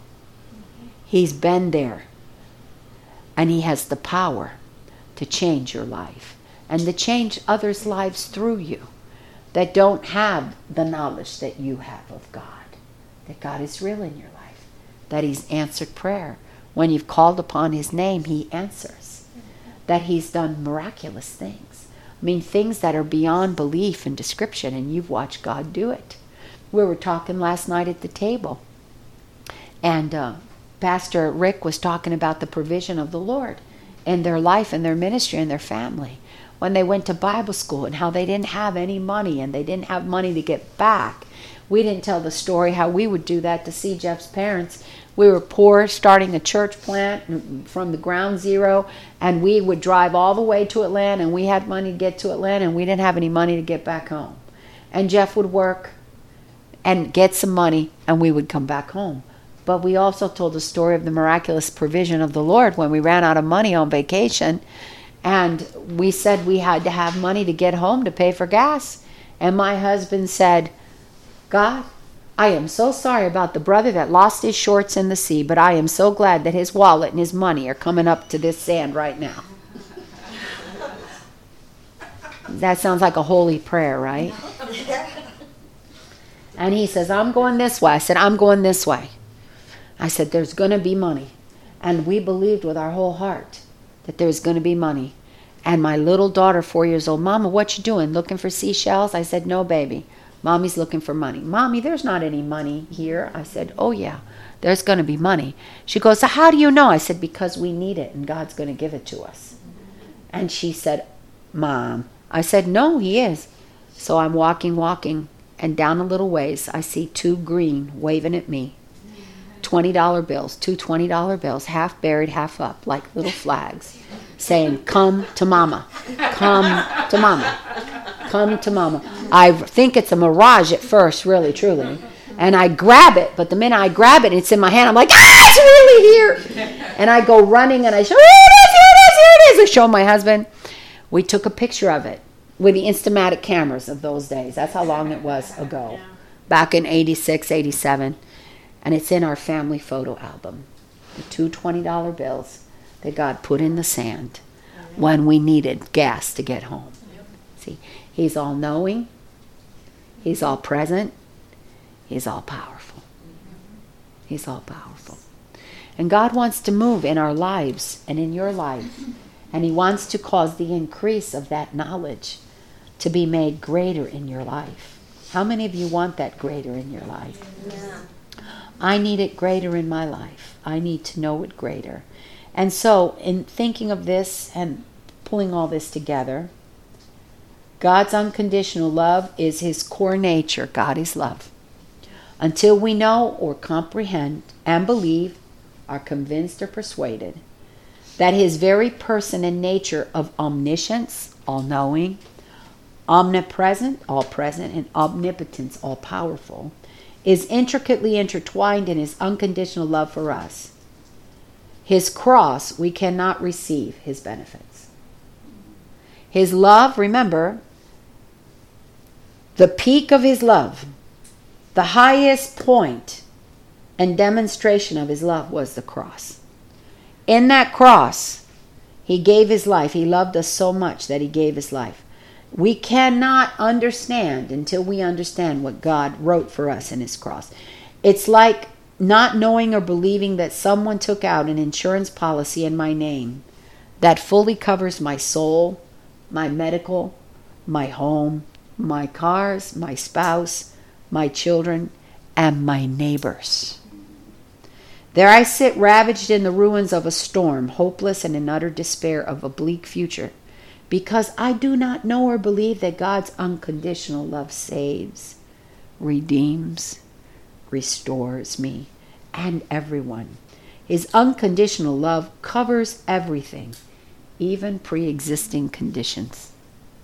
He's been there. And he has the power to change your life and to change others' lives through you that don't have the knowledge that you have of God. That God is real in your life. That he's answered prayer. When you've called upon his name, he answers. That he's done miraculous things. I mean, things that are beyond belief and description, and you've watched God do it. We were talking last night at the table. And Pastor Rick was talking about the provision of the Lord in their life and their ministry and their family. When they went to Bible school and how they didn't have any money and they didn't have money to get back. We didn't tell the story how we would do that to see Jeff's parents. We were poor, starting a church plant from the ground zero, and we would drive all the way to Atlanta, and we had money to get to Atlanta, and we didn't have any money to get back home. And Jeff would work and get some money, and we would come back home. But we also told the story of the miraculous provision of the Lord when we ran out of money on vacation. And we said we had to have money to get home to pay for gas. And my husband said, God, I am so sorry about the brother that lost his shorts in the sea, but I am so glad that his wallet and his money are coming up to this sand right now. That sounds like a holy prayer, right? And he says, I'm going this way. I said, I'm going this way. I said, there's going to be money. And we believed with our whole heart that there's going to be money. And my little daughter, 4 years old, Mama, what you doing? Looking for seashells? I said, no, baby. Mommy's looking for money. Mommy, there's not any money here. I said, oh, yeah, there's going to be money. She goes, so how do you know? I said, because we need it, and God's going to give it to us. And she said, Mom. I said, no, he is. So I'm walking, and down a little ways, I see two green waving at me. $20 bills, two $20 bills, half buried, half up, like little flags, saying, come to Mama, come to Mama, come to Mama. I think it's a mirage at first, really, truly. And I grab it, but the minute I grab it, it's in my hand, I'm like, it's really here. And I go running, and I show, here it is. I show my husband. We took a picture of it with the Instamatic cameras of those days. That's how long it was ago, back in 86, 87. And it's in our family photo album. The two $20 bills that God put in the sand when we needed gas to get home. See, he's all knowing. He's all present. He's all powerful. He's all powerful. And God wants to move in our lives and in your life. And he wants to cause the increase of that knowledge to be made greater in your life. How many of you want that greater in your life? Yeah. I need it greater in my life. I need to know it greater. And so, in thinking of this and pulling all this together, God's unconditional love is his core nature. God is love. Until we know or comprehend and believe, are convinced or persuaded, that his very person and nature of omniscience, all-knowing, omnipresent, all-present, and omnipotence, all-powerful, is intricately intertwined in his unconditional love for us. His cross, we cannot receive his benefits. His love, remember, the peak of his love, the highest point and demonstration of his love was the cross. In that cross, he gave his life. He loved us so much that he gave his life. We cannot understand until we understand what God wrote for us in his cross. It's like not knowing or believing that someone took out an insurance policy in my name that fully covers my soul, my medical, my home, my cars, my spouse, my children, and my neighbors. There I sit ravaged in the ruins of a storm, hopeless and in utter despair of a bleak future, because I do not know or believe that God's unconditional love saves, redeems, restores me and everyone. His unconditional love covers everything, even pre-existing conditions.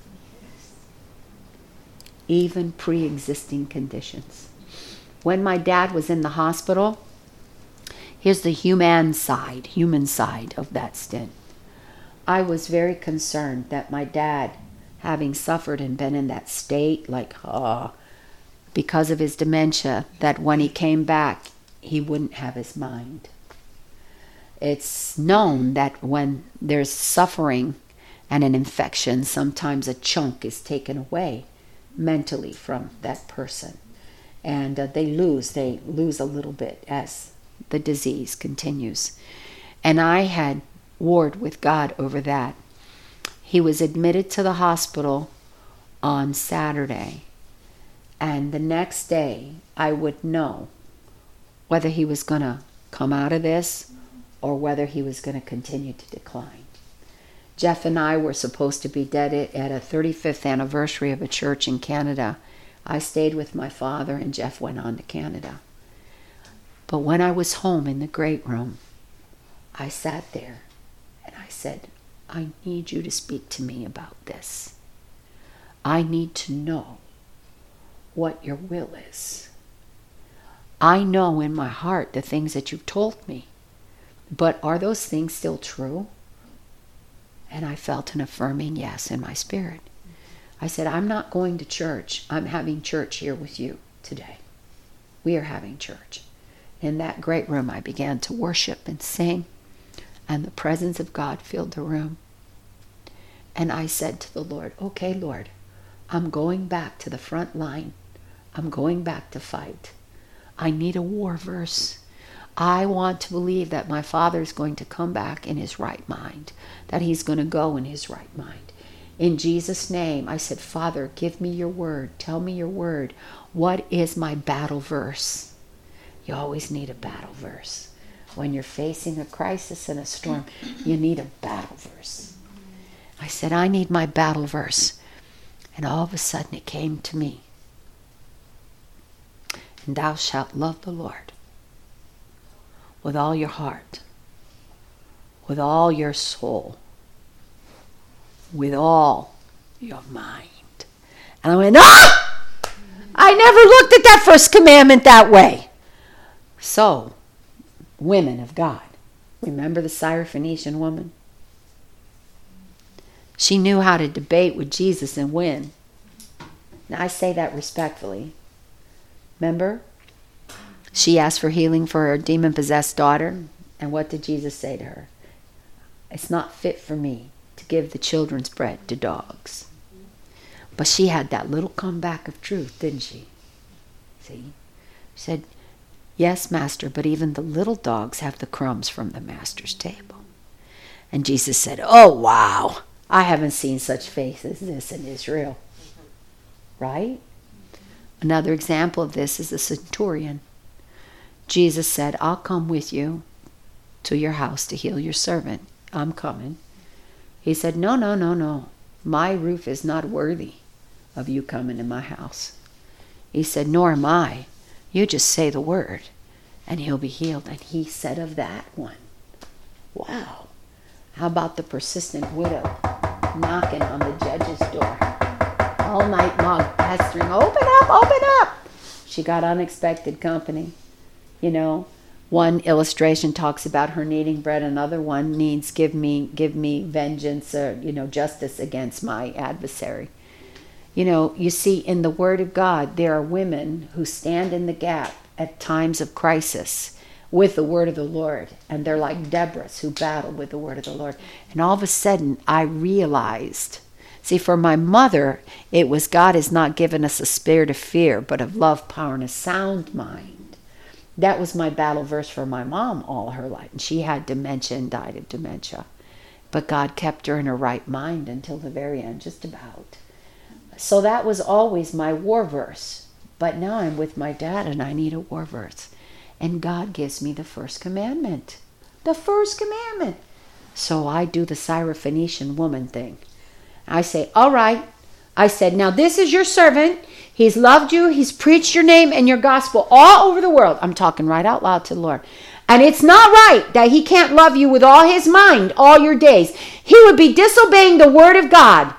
Even pre-existing conditions. When my dad was in the hospital, here's the human side of that stint. I was very concerned that my dad, having suffered and been in that state, because of his dementia, that when he came back, he wouldn't have his mind. It's known that when there's suffering and an infection, sometimes a chunk is taken away mentally from that person. And they lose a little bit as the disease continues. And I had warred with God over that. He was admitted to the hospital on Saturday, and the next day I would know whether he was going to come out of this or whether he was going to continue to decline. Jeff and I were supposed to be dead at a 35th anniversary of a church in Canada. I stayed with my father, and Jeff went on to Canada. But when I was home in the great room, I sat there and I said, I need you to speak to me about this. I need to know what your will is. I know in my heart the things that you've told me, but are those things still true? And I felt an affirming yes in my spirit. I said, I'm not going to church. I'm having church here with you today. We are having church. In that great room, I began to worship and sing, and the presence of God filled the room. And I said to the Lord, okay, Lord, I'm going back to the front line. I'm going back to fight. I need a war verse. I want to believe that my father is going to come back in his right mind, that he's going to go in his right mind. In Jesus' name, I said, Father, give me your word. Tell me your word. What is my battle verse? You always need a battle verse. When you're facing a crisis and a storm, you need a battle verse. I said, I need my battle verse. And all of a sudden it came to me. And thou shalt love the Lord with all your heart, with all your soul, with all your mind. And I went, I never looked at that first commandment that way. So, women of God, remember the Syrophoenician woman? She knew how to debate with Jesus and win. Now, I say that respectfully. Remember? She asked for healing for her demon-possessed daughter. And what did Jesus say to her? It's not fit for me to give the children's bread to dogs. But she had that little comeback of truth, didn't she? See? She said, yes, Master, but even the little dogs have the crumbs from the Master's table. And Jesus said, oh, wow. I haven't seen such faith as this in Israel. Right? Another example of this is the centurion. Jesus said, I'll come with you to your house to heal your servant. I'm coming. He said, no. My roof is not worthy of you coming to my house. He said, nor am I. You just say the word and he'll be healed. And he said of that one, wow. How about the persistent widow knocking on the judge's door all night long, pestering, open up. She got unexpected company. You know, one illustration talks about her needing bread. Another one needs give me vengeance or, justice against my adversary. You see, in the Word of God, there are women who stand in the gap at times of crisis with the Word of the Lord. And they're like Deborahs who battle with the Word of the Lord. And all of a sudden, I realized, see, for my mother, it was God has not given us a spirit of fear, but of love, power, and a sound mind. That was my battle verse for my mom all her life. And she had dementia and died of dementia. But God kept her in her right mind until the very end, just about. So that was always my war verse. But now I'm with my dad and I need a war verse. And God gives me the first commandment. The first commandment. So I do the Syrophoenician woman thing. I say, all right. I said, now this is your servant. He's loved you. He's preached your name and your gospel all over the world. I'm talking right out loud to the Lord. And it's not right that he can't love you with all his mind all your days. He would be disobeying the word of God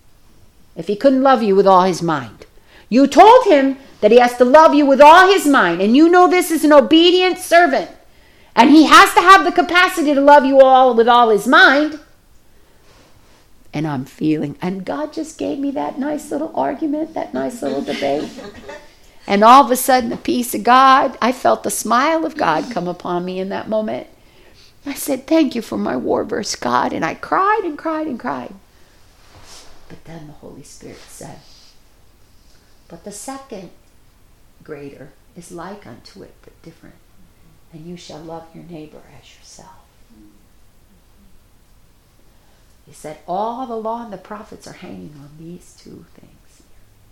if he couldn't love you with all his mind. You told him that he has to love you with all his mind. And you know this is an obedient servant. And he has to have the capacity to love you all with all his mind. And I'm feeling, and God just gave me that nice little argument, that nice little debate. And all of a sudden, the peace of God, I felt the smile of God come upon me in that moment. I said, thank you for my war verse, God. And I cried and cried and cried. But then the Holy Spirit said, but the second greater is like unto it, but different. And you shall love your neighbor as yourself. He said, all the law and the prophets are hanging on these two things.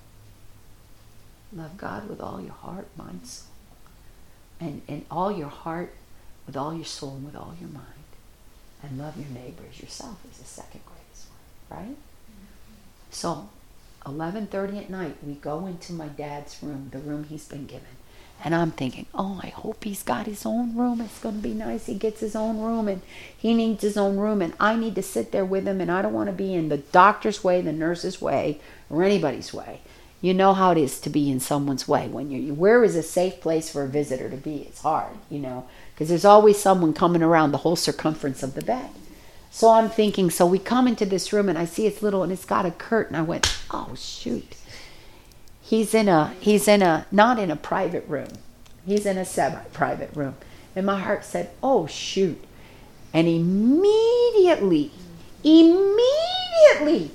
Love God with all your heart, mind, soul. And all your heart, with all your soul, and with all your mind. And love your neighbor as yourself is the second greatest one, right? So, 11:30 at night, we go into my dad's room, the room he's been given. And I'm thinking, oh, I hope he's got his own room. It's going to be nice. He gets his own room and he needs his own room. And I need to sit there with him. And I don't want to be in the doctor's way, the nurse's way, or anybody's way. You know how it is to be in someone's way. Where is a safe place for a visitor to be? It's hard, because there's always someone coming around the whole circumference of the bed. So I'm thinking, so we come into this room and I see it's little and it's got a curtain. I went, oh, shoot. He's not in a private room. He's in a semi-private room. And my heart said, oh, shoot. And immediately, the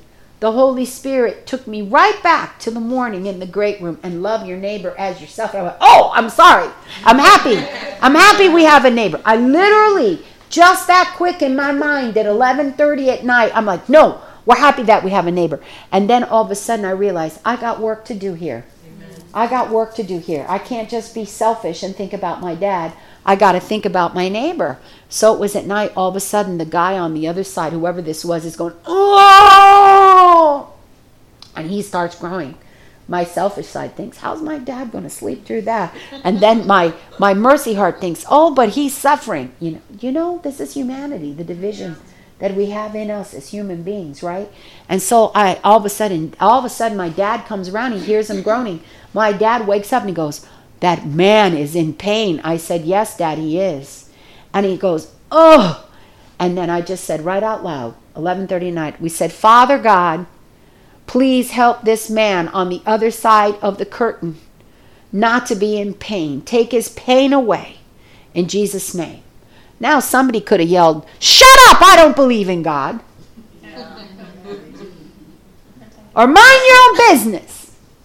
the Holy Spirit took me right back to the morning in the great room and love your neighbor as yourself. And I went, oh, I'm sorry. I'm happy. I'm happy we have a neighbor. I literally, just that quick in my mind at 11:30 at night, I'm like, no, we're happy that we have a neighbor. And then all of a sudden I realized I got work to do here. Amen. I got work to do here. I can't just be selfish and think about my dad. I got to think about my neighbor. So it was at night, all of a sudden, the guy on the other side, whoever this was, is going, oh! And he starts growing. My selfish side thinks, how's my dad going to sleep through that? And then my mercy heart thinks, oh, but he's suffering. You know, this is humanity, the division that we have in us as human beings, right? And so all of a sudden, my dad comes around. He hears him groaning. My dad wakes up and he goes, that man is in pain. I said, yes, Dad, he is. And he goes, oh. And then I just said right out loud, 11:30 at night, we said, Father God, please help this man on the other side of the curtain not to be in pain. Take his pain away in Jesus' name. Now somebody could have yelled, shut up, I don't believe in God. Or mind your own business.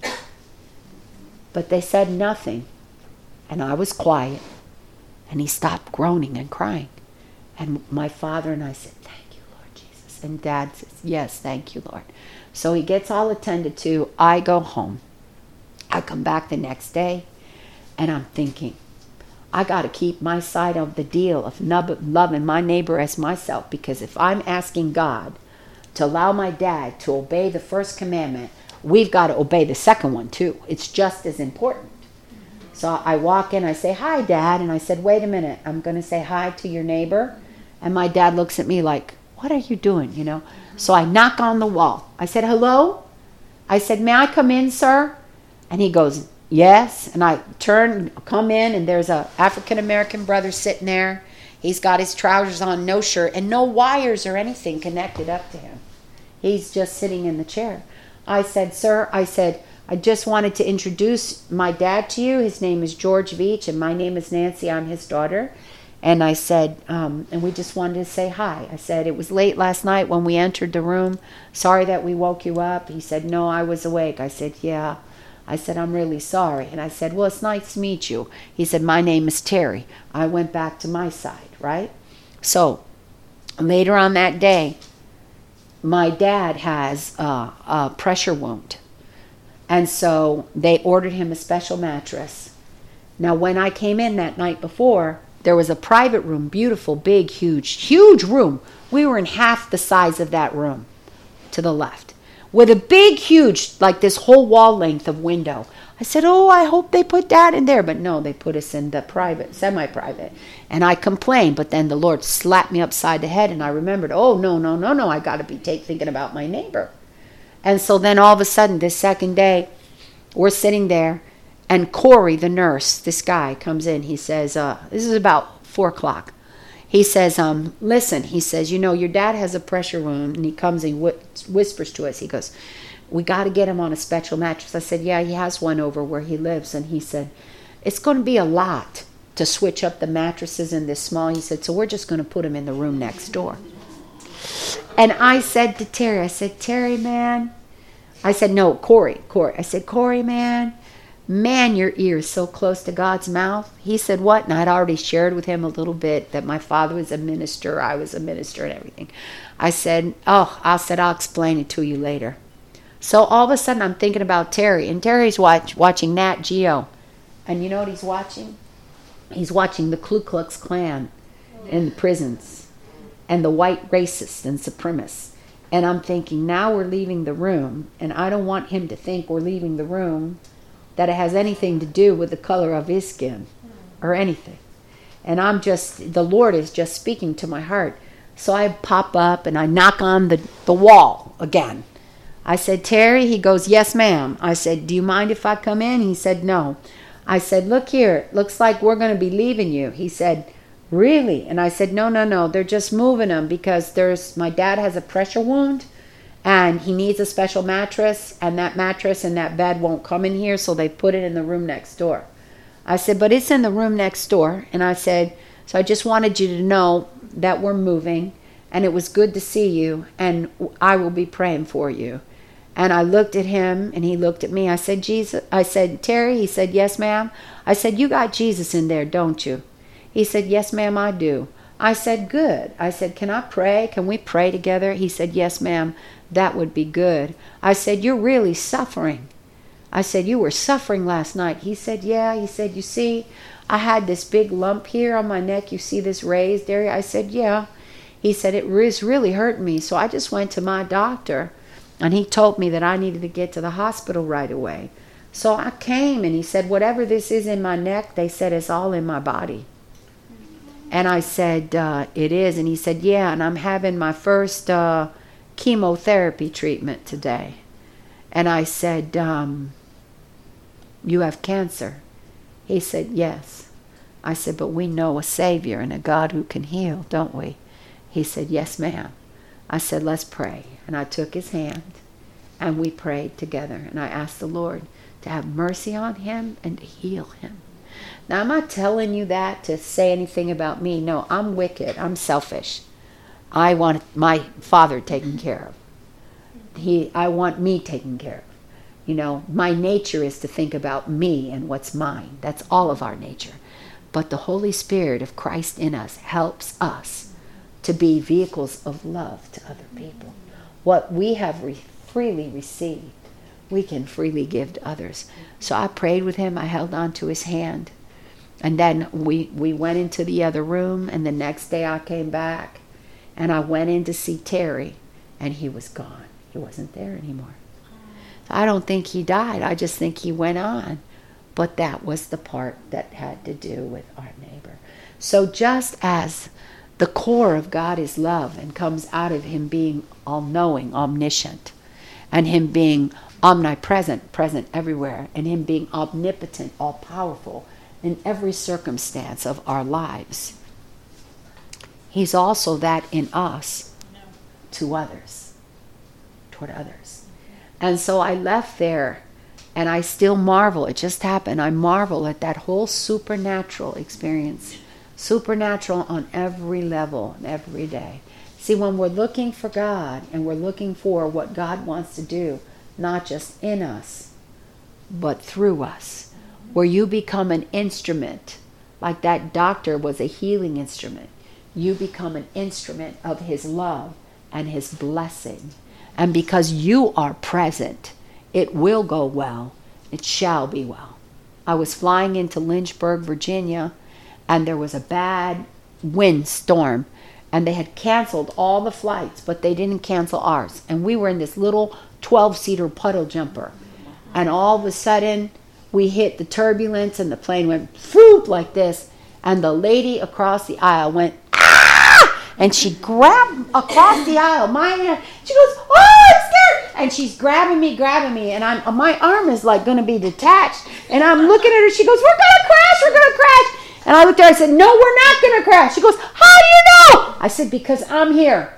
But they said nothing. And I was quiet. And he stopped groaning and crying. And my father and I said, thank you, Lord Jesus. And Dad says, yes, thank you, Lord. So he gets all attended to. I go home. I come back the next day. And I'm thinking, I got to keep my side of the deal of loving my neighbor as myself. Because if I'm asking God to allow my dad to obey the first commandment, we've got to obey the second one too. It's just as important. So I walk in, I say, hi, Dad. And I said, wait a minute, I'm going to say hi to your neighbor. And my dad looks at me like, what are you doing, So I knock on the wall. I said, hello? I said, may I come in, sir? And he goes, yes. And I come in, and there's a African-American brother sitting there. He's got his trousers on, no shirt, and no wires or anything connected up to him. He's just sitting in the chair. I said, sir, I just wanted to introduce my dad to you. His name is George Veach, and my name is Nancy. I'm his daughter. And I said, and we just wanted to say hi. I said, it was late last night when we entered the room. Sorry that we woke you up. He said, no, I was awake. I said, yeah. I said, I'm really sorry. And I said, well, it's nice to meet you. He said, my name is Terry. I went back to my side, right? So later on that day, my dad has a pressure wound. And so they ordered him a special mattress. Now, when I came in that night before, there was a private room, beautiful, big, huge room. We were in half the size of that room to the left, with a big, huge, like this whole wall length of window. I said, oh, I hope they put Dad in there. But no, they put us in the private, semi-private. And I complained, but then the Lord slapped me upside the head, and I remembered, oh, no, I got to be thinking about my neighbor. And so then all of a sudden, this second day, we're sitting there, and Corey, the nurse, this guy, comes in. He says, this is about 4 o'clock. He says, listen, he says, your dad has a pressure wound. And he comes and whispers to us. He goes, we got to get him on a special mattress. I said, yeah, he has one over where he lives. And he said, it's going to be a lot to switch up the mattresses in this small. He said, so we're just going to put him in the room next door. And I said to Terry, Terry, man. I said, no, Corey. I said, Corey, man, your ear is so close to God's mouth. He said, what? And I'd already shared with him a little bit that my father was a minister, I was a minister and everything. I said, I'll explain it to you later. So all of a sudden I'm thinking about Terry, and Terry's watching Nat Geo. And you know what he's watching? He's watching the Ku Klux Klan in the prisons and the white racists and supremacists. And I'm thinking, now we're leaving the room, and I don't want him to think we're leaving the room that it has anything to do with the color of his skin or anything. And the Lord is just speaking to my heart. So I pop up and I knock on the wall again. I said, Terry? He goes, yes, ma'am. I said, do you mind if I come in? He said, no. I said, look here, looks like we're going to be leaving you. He said, really? And I said, no, they're just moving him because my dad has a pressure wound and he needs a special mattress, and that mattress and that bed won't come in here, so they put it in the room next door. I said, but it's in the room next door. And I said, so I just wanted you to know that we're moving, and it was good to see you, and I will be praying for you. And I looked at him, and he looked at me. I said, Jesus. I said, Terry. He said, yes, ma'am. I said, you got Jesus in there, don't you? He said, yes, ma'am, I do. I said, good. I said, can I pray? Can we pray together? He said, yes, ma'am, that would be good. I said, you're really suffering. I said, you were suffering last night. He said, yeah. He said, you see, I had this big lump here on my neck. You see this raised area? I said, yeah. He said, it was really hurting me. So I just went to my doctor, and he told me that I needed to get to the hospital right away. So I came, and he said, whatever this is in my neck, they said it's all in my body. And I said, it is. And he said, yeah, and I'm having my first chemotherapy treatment today. And I said, you have cancer? He said, yes. I said, but we know a Savior and a God who can heal, don't we? He said, yes, ma'am. I said, let's pray. And I took his hand, and we prayed together. And I asked the Lord to have mercy on him and to heal him. Now, I'm not telling you that to say anything about me. No, I'm wicked. I'm selfish. I want my Father taken care of. I want me taken care of. You know, my nature is to think about me and what's mine. That's all of our nature. But the Holy Spirit of Christ in us helps us to be vehicles of love to other people. What we have freely received, we can freely give to others. So I prayed with him. I held on to his hand. And then we went into the other room, and the next day I came back, and I went in to see Terry, and he was gone. He wasn't there anymore. So I don't think he died. I just think he went on. But that was the part that had to do with our neighbor. So just as the core of God is love and comes out of him being all-knowing, omniscient, and him being omnipresent, present everywhere, and him being omnipotent, all-powerful in every circumstance of our lives, he's also that in us to others, toward others. And so I left there, and I still marvel. It just happened. I marvel at that whole supernatural experience. Supernatural on every level, every day. See, when we're looking for God, and we're looking for what God wants to do, not just in us, but through us, where you become an instrument, like that doctor was a healing instrument. You become an instrument of his love and his blessing. And because you are present, it will go well. It shall be well. I was flying into Lynchburg, Virginia, and there was a bad windstorm, and they had canceled all the flights, but they didn't cancel ours. And we were in this little 12-seater puddle jumper. And all of a sudden, we hit the turbulence, and the plane went whoop like this, and the lady across the aisle went, ah! And she grabbed across the aisle. She goes, oh, I'm scared! And she's grabbing me, and my arm is like going to be detached, and I'm looking at her. She goes, we're going to crash! And I looked at her, I said, no, we're not going to crash. She goes, how do you know? I said, because I'm here.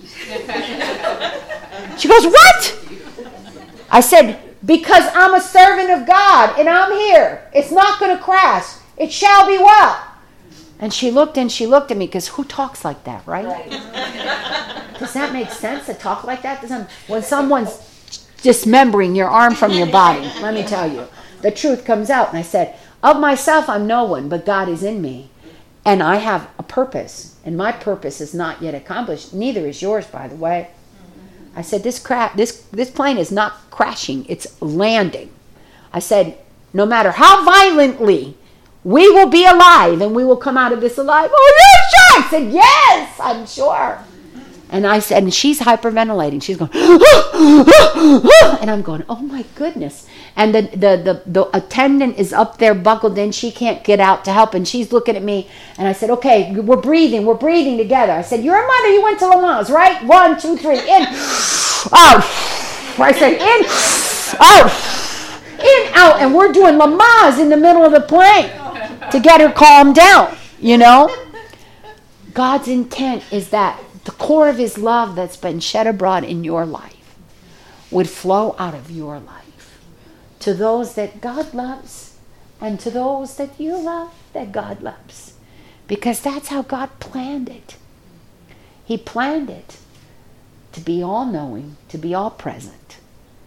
She goes, what? I said, because I'm a servant of God, and I'm here. It's not going to crash. It shall be well. And she looked at me, because who talks like that, right? Does that make sense to talk like that? When someone's dismembering your arm from your body, let me tell you, the truth comes out. And I said, of myself, I'm no one, but God is in me. And I have a purpose, and my purpose is not yet accomplished. Neither is yours, by the way. I said, this plane is not crashing, it's landing. I said, no matter how violently, we will be alive, and we will come out of this alive. Oh, you're sure? I said, yes, I'm sure. And I said, and she's hyperventilating. She's going, and I'm going, oh my goodness. And the attendant is up there buckled in. She can't get out to help. And she's looking at me. And I said, okay, we're breathing together. I said, you're a mother. You went to Le Mans, right? 1, 2, 3, in, out. I said, in, out, in, out. And we're doing Le Mans in the middle of the plane to get her calmed down, you know. God's intent is that the core of his love that's been shed abroad in your life would flow out of your life to those that God loves, and to those that you love that God loves. Because that's how God planned it. He planned it to be all-knowing, to be all-present,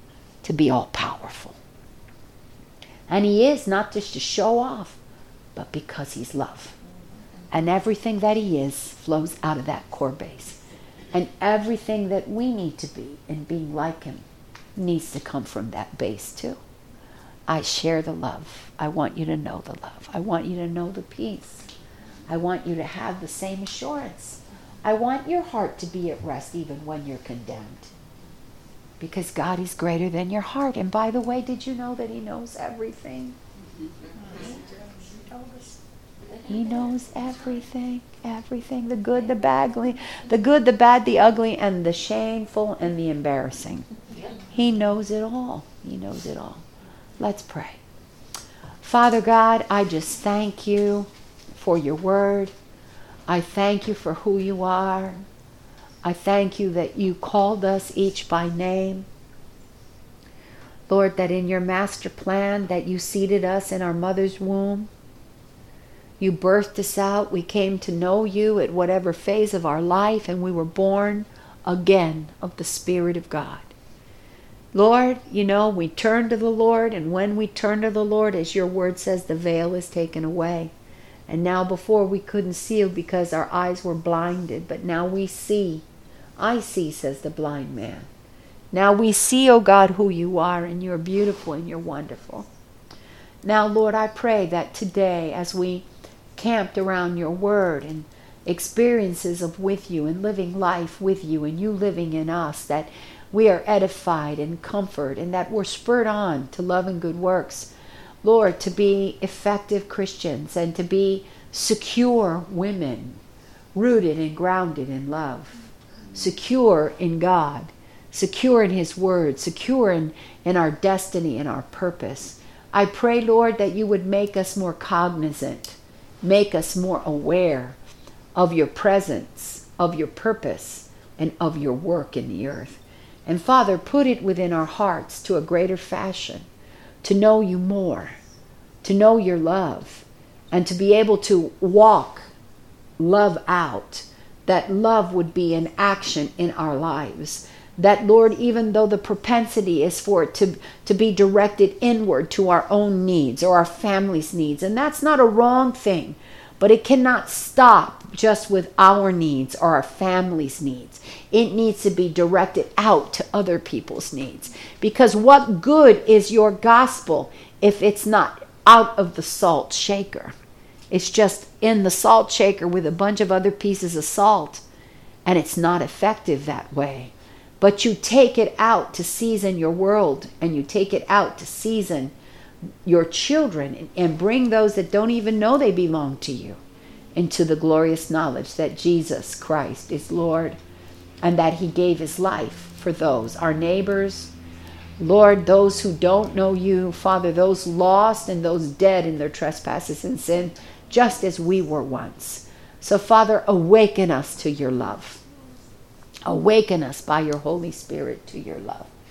to be all powerful. And he is, not just to show off, but because he's love. And everything that he is flows out of that core base. And everything that we need to be in being like him needs to come from that base too. I share the love. I want you to know the love. I want you to know the peace. I want you to have the same assurance. I want your heart to be at rest even when you're condemned. Because God is greater than your heart. And by the way, did you know that he knows everything? He knows everything, everything, the good, the bad, the ugly, and the shameful and the embarrassing. He knows it all. He knows it all. Let's pray. Father God, I just thank you for your word. I thank you for who you are. I thank you that you called us each by name. Lord, that in your master plan that you seated us in our mother's womb. You birthed us out. We came to know you at whatever phase of our life, and we were born again of the Spirit of God. Lord, you know, we turn to the Lord, and when we turn to the Lord, as your word says, the veil is taken away. And now before we couldn't see you because our eyes were blinded, but now we see. I see, says the blind man. Now we see, oh God, who you are, and you're beautiful and you're wonderful. Now, Lord, I pray that today, as we camped around your word and experiences of with you and living life with you and you living in us, that we are edified and comforted and that we're spurred on to love and good works. Lord, to be effective Christians and to be secure women, rooted and grounded in love, secure in God, secure in his word, secure in our destiny and our purpose. I pray, Lord, that you would make us more cognizant, make us more aware of your presence, of your purpose, and of your work in the earth. And Father, put it within our hearts to a greater fashion, to know you more, to know your love, and to be able to walk love out, that love would be in action in our lives. That, Lord, even though the propensity is for it to be directed inward to our own needs or our family's needs, and that's not a wrong thing, but it cannot stop just with our needs or our family's needs. It needs to be directed out to other people's needs. Because what good is your gospel if it's not out of the salt shaker? It's just in the salt shaker with a bunch of other pieces of salt, and it's not effective that way. But you take it out to season your world, and you take it out to season your children and bring those that don't even know they belong to you into the glorious knowledge that Jesus Christ is Lord and that he gave his life for those, our neighbors, Lord, those who don't know you, Father, those lost and those dead in their trespasses and sin, just as we were once. So, Father, awaken us to your love. Awaken us by your Holy Spirit to your love.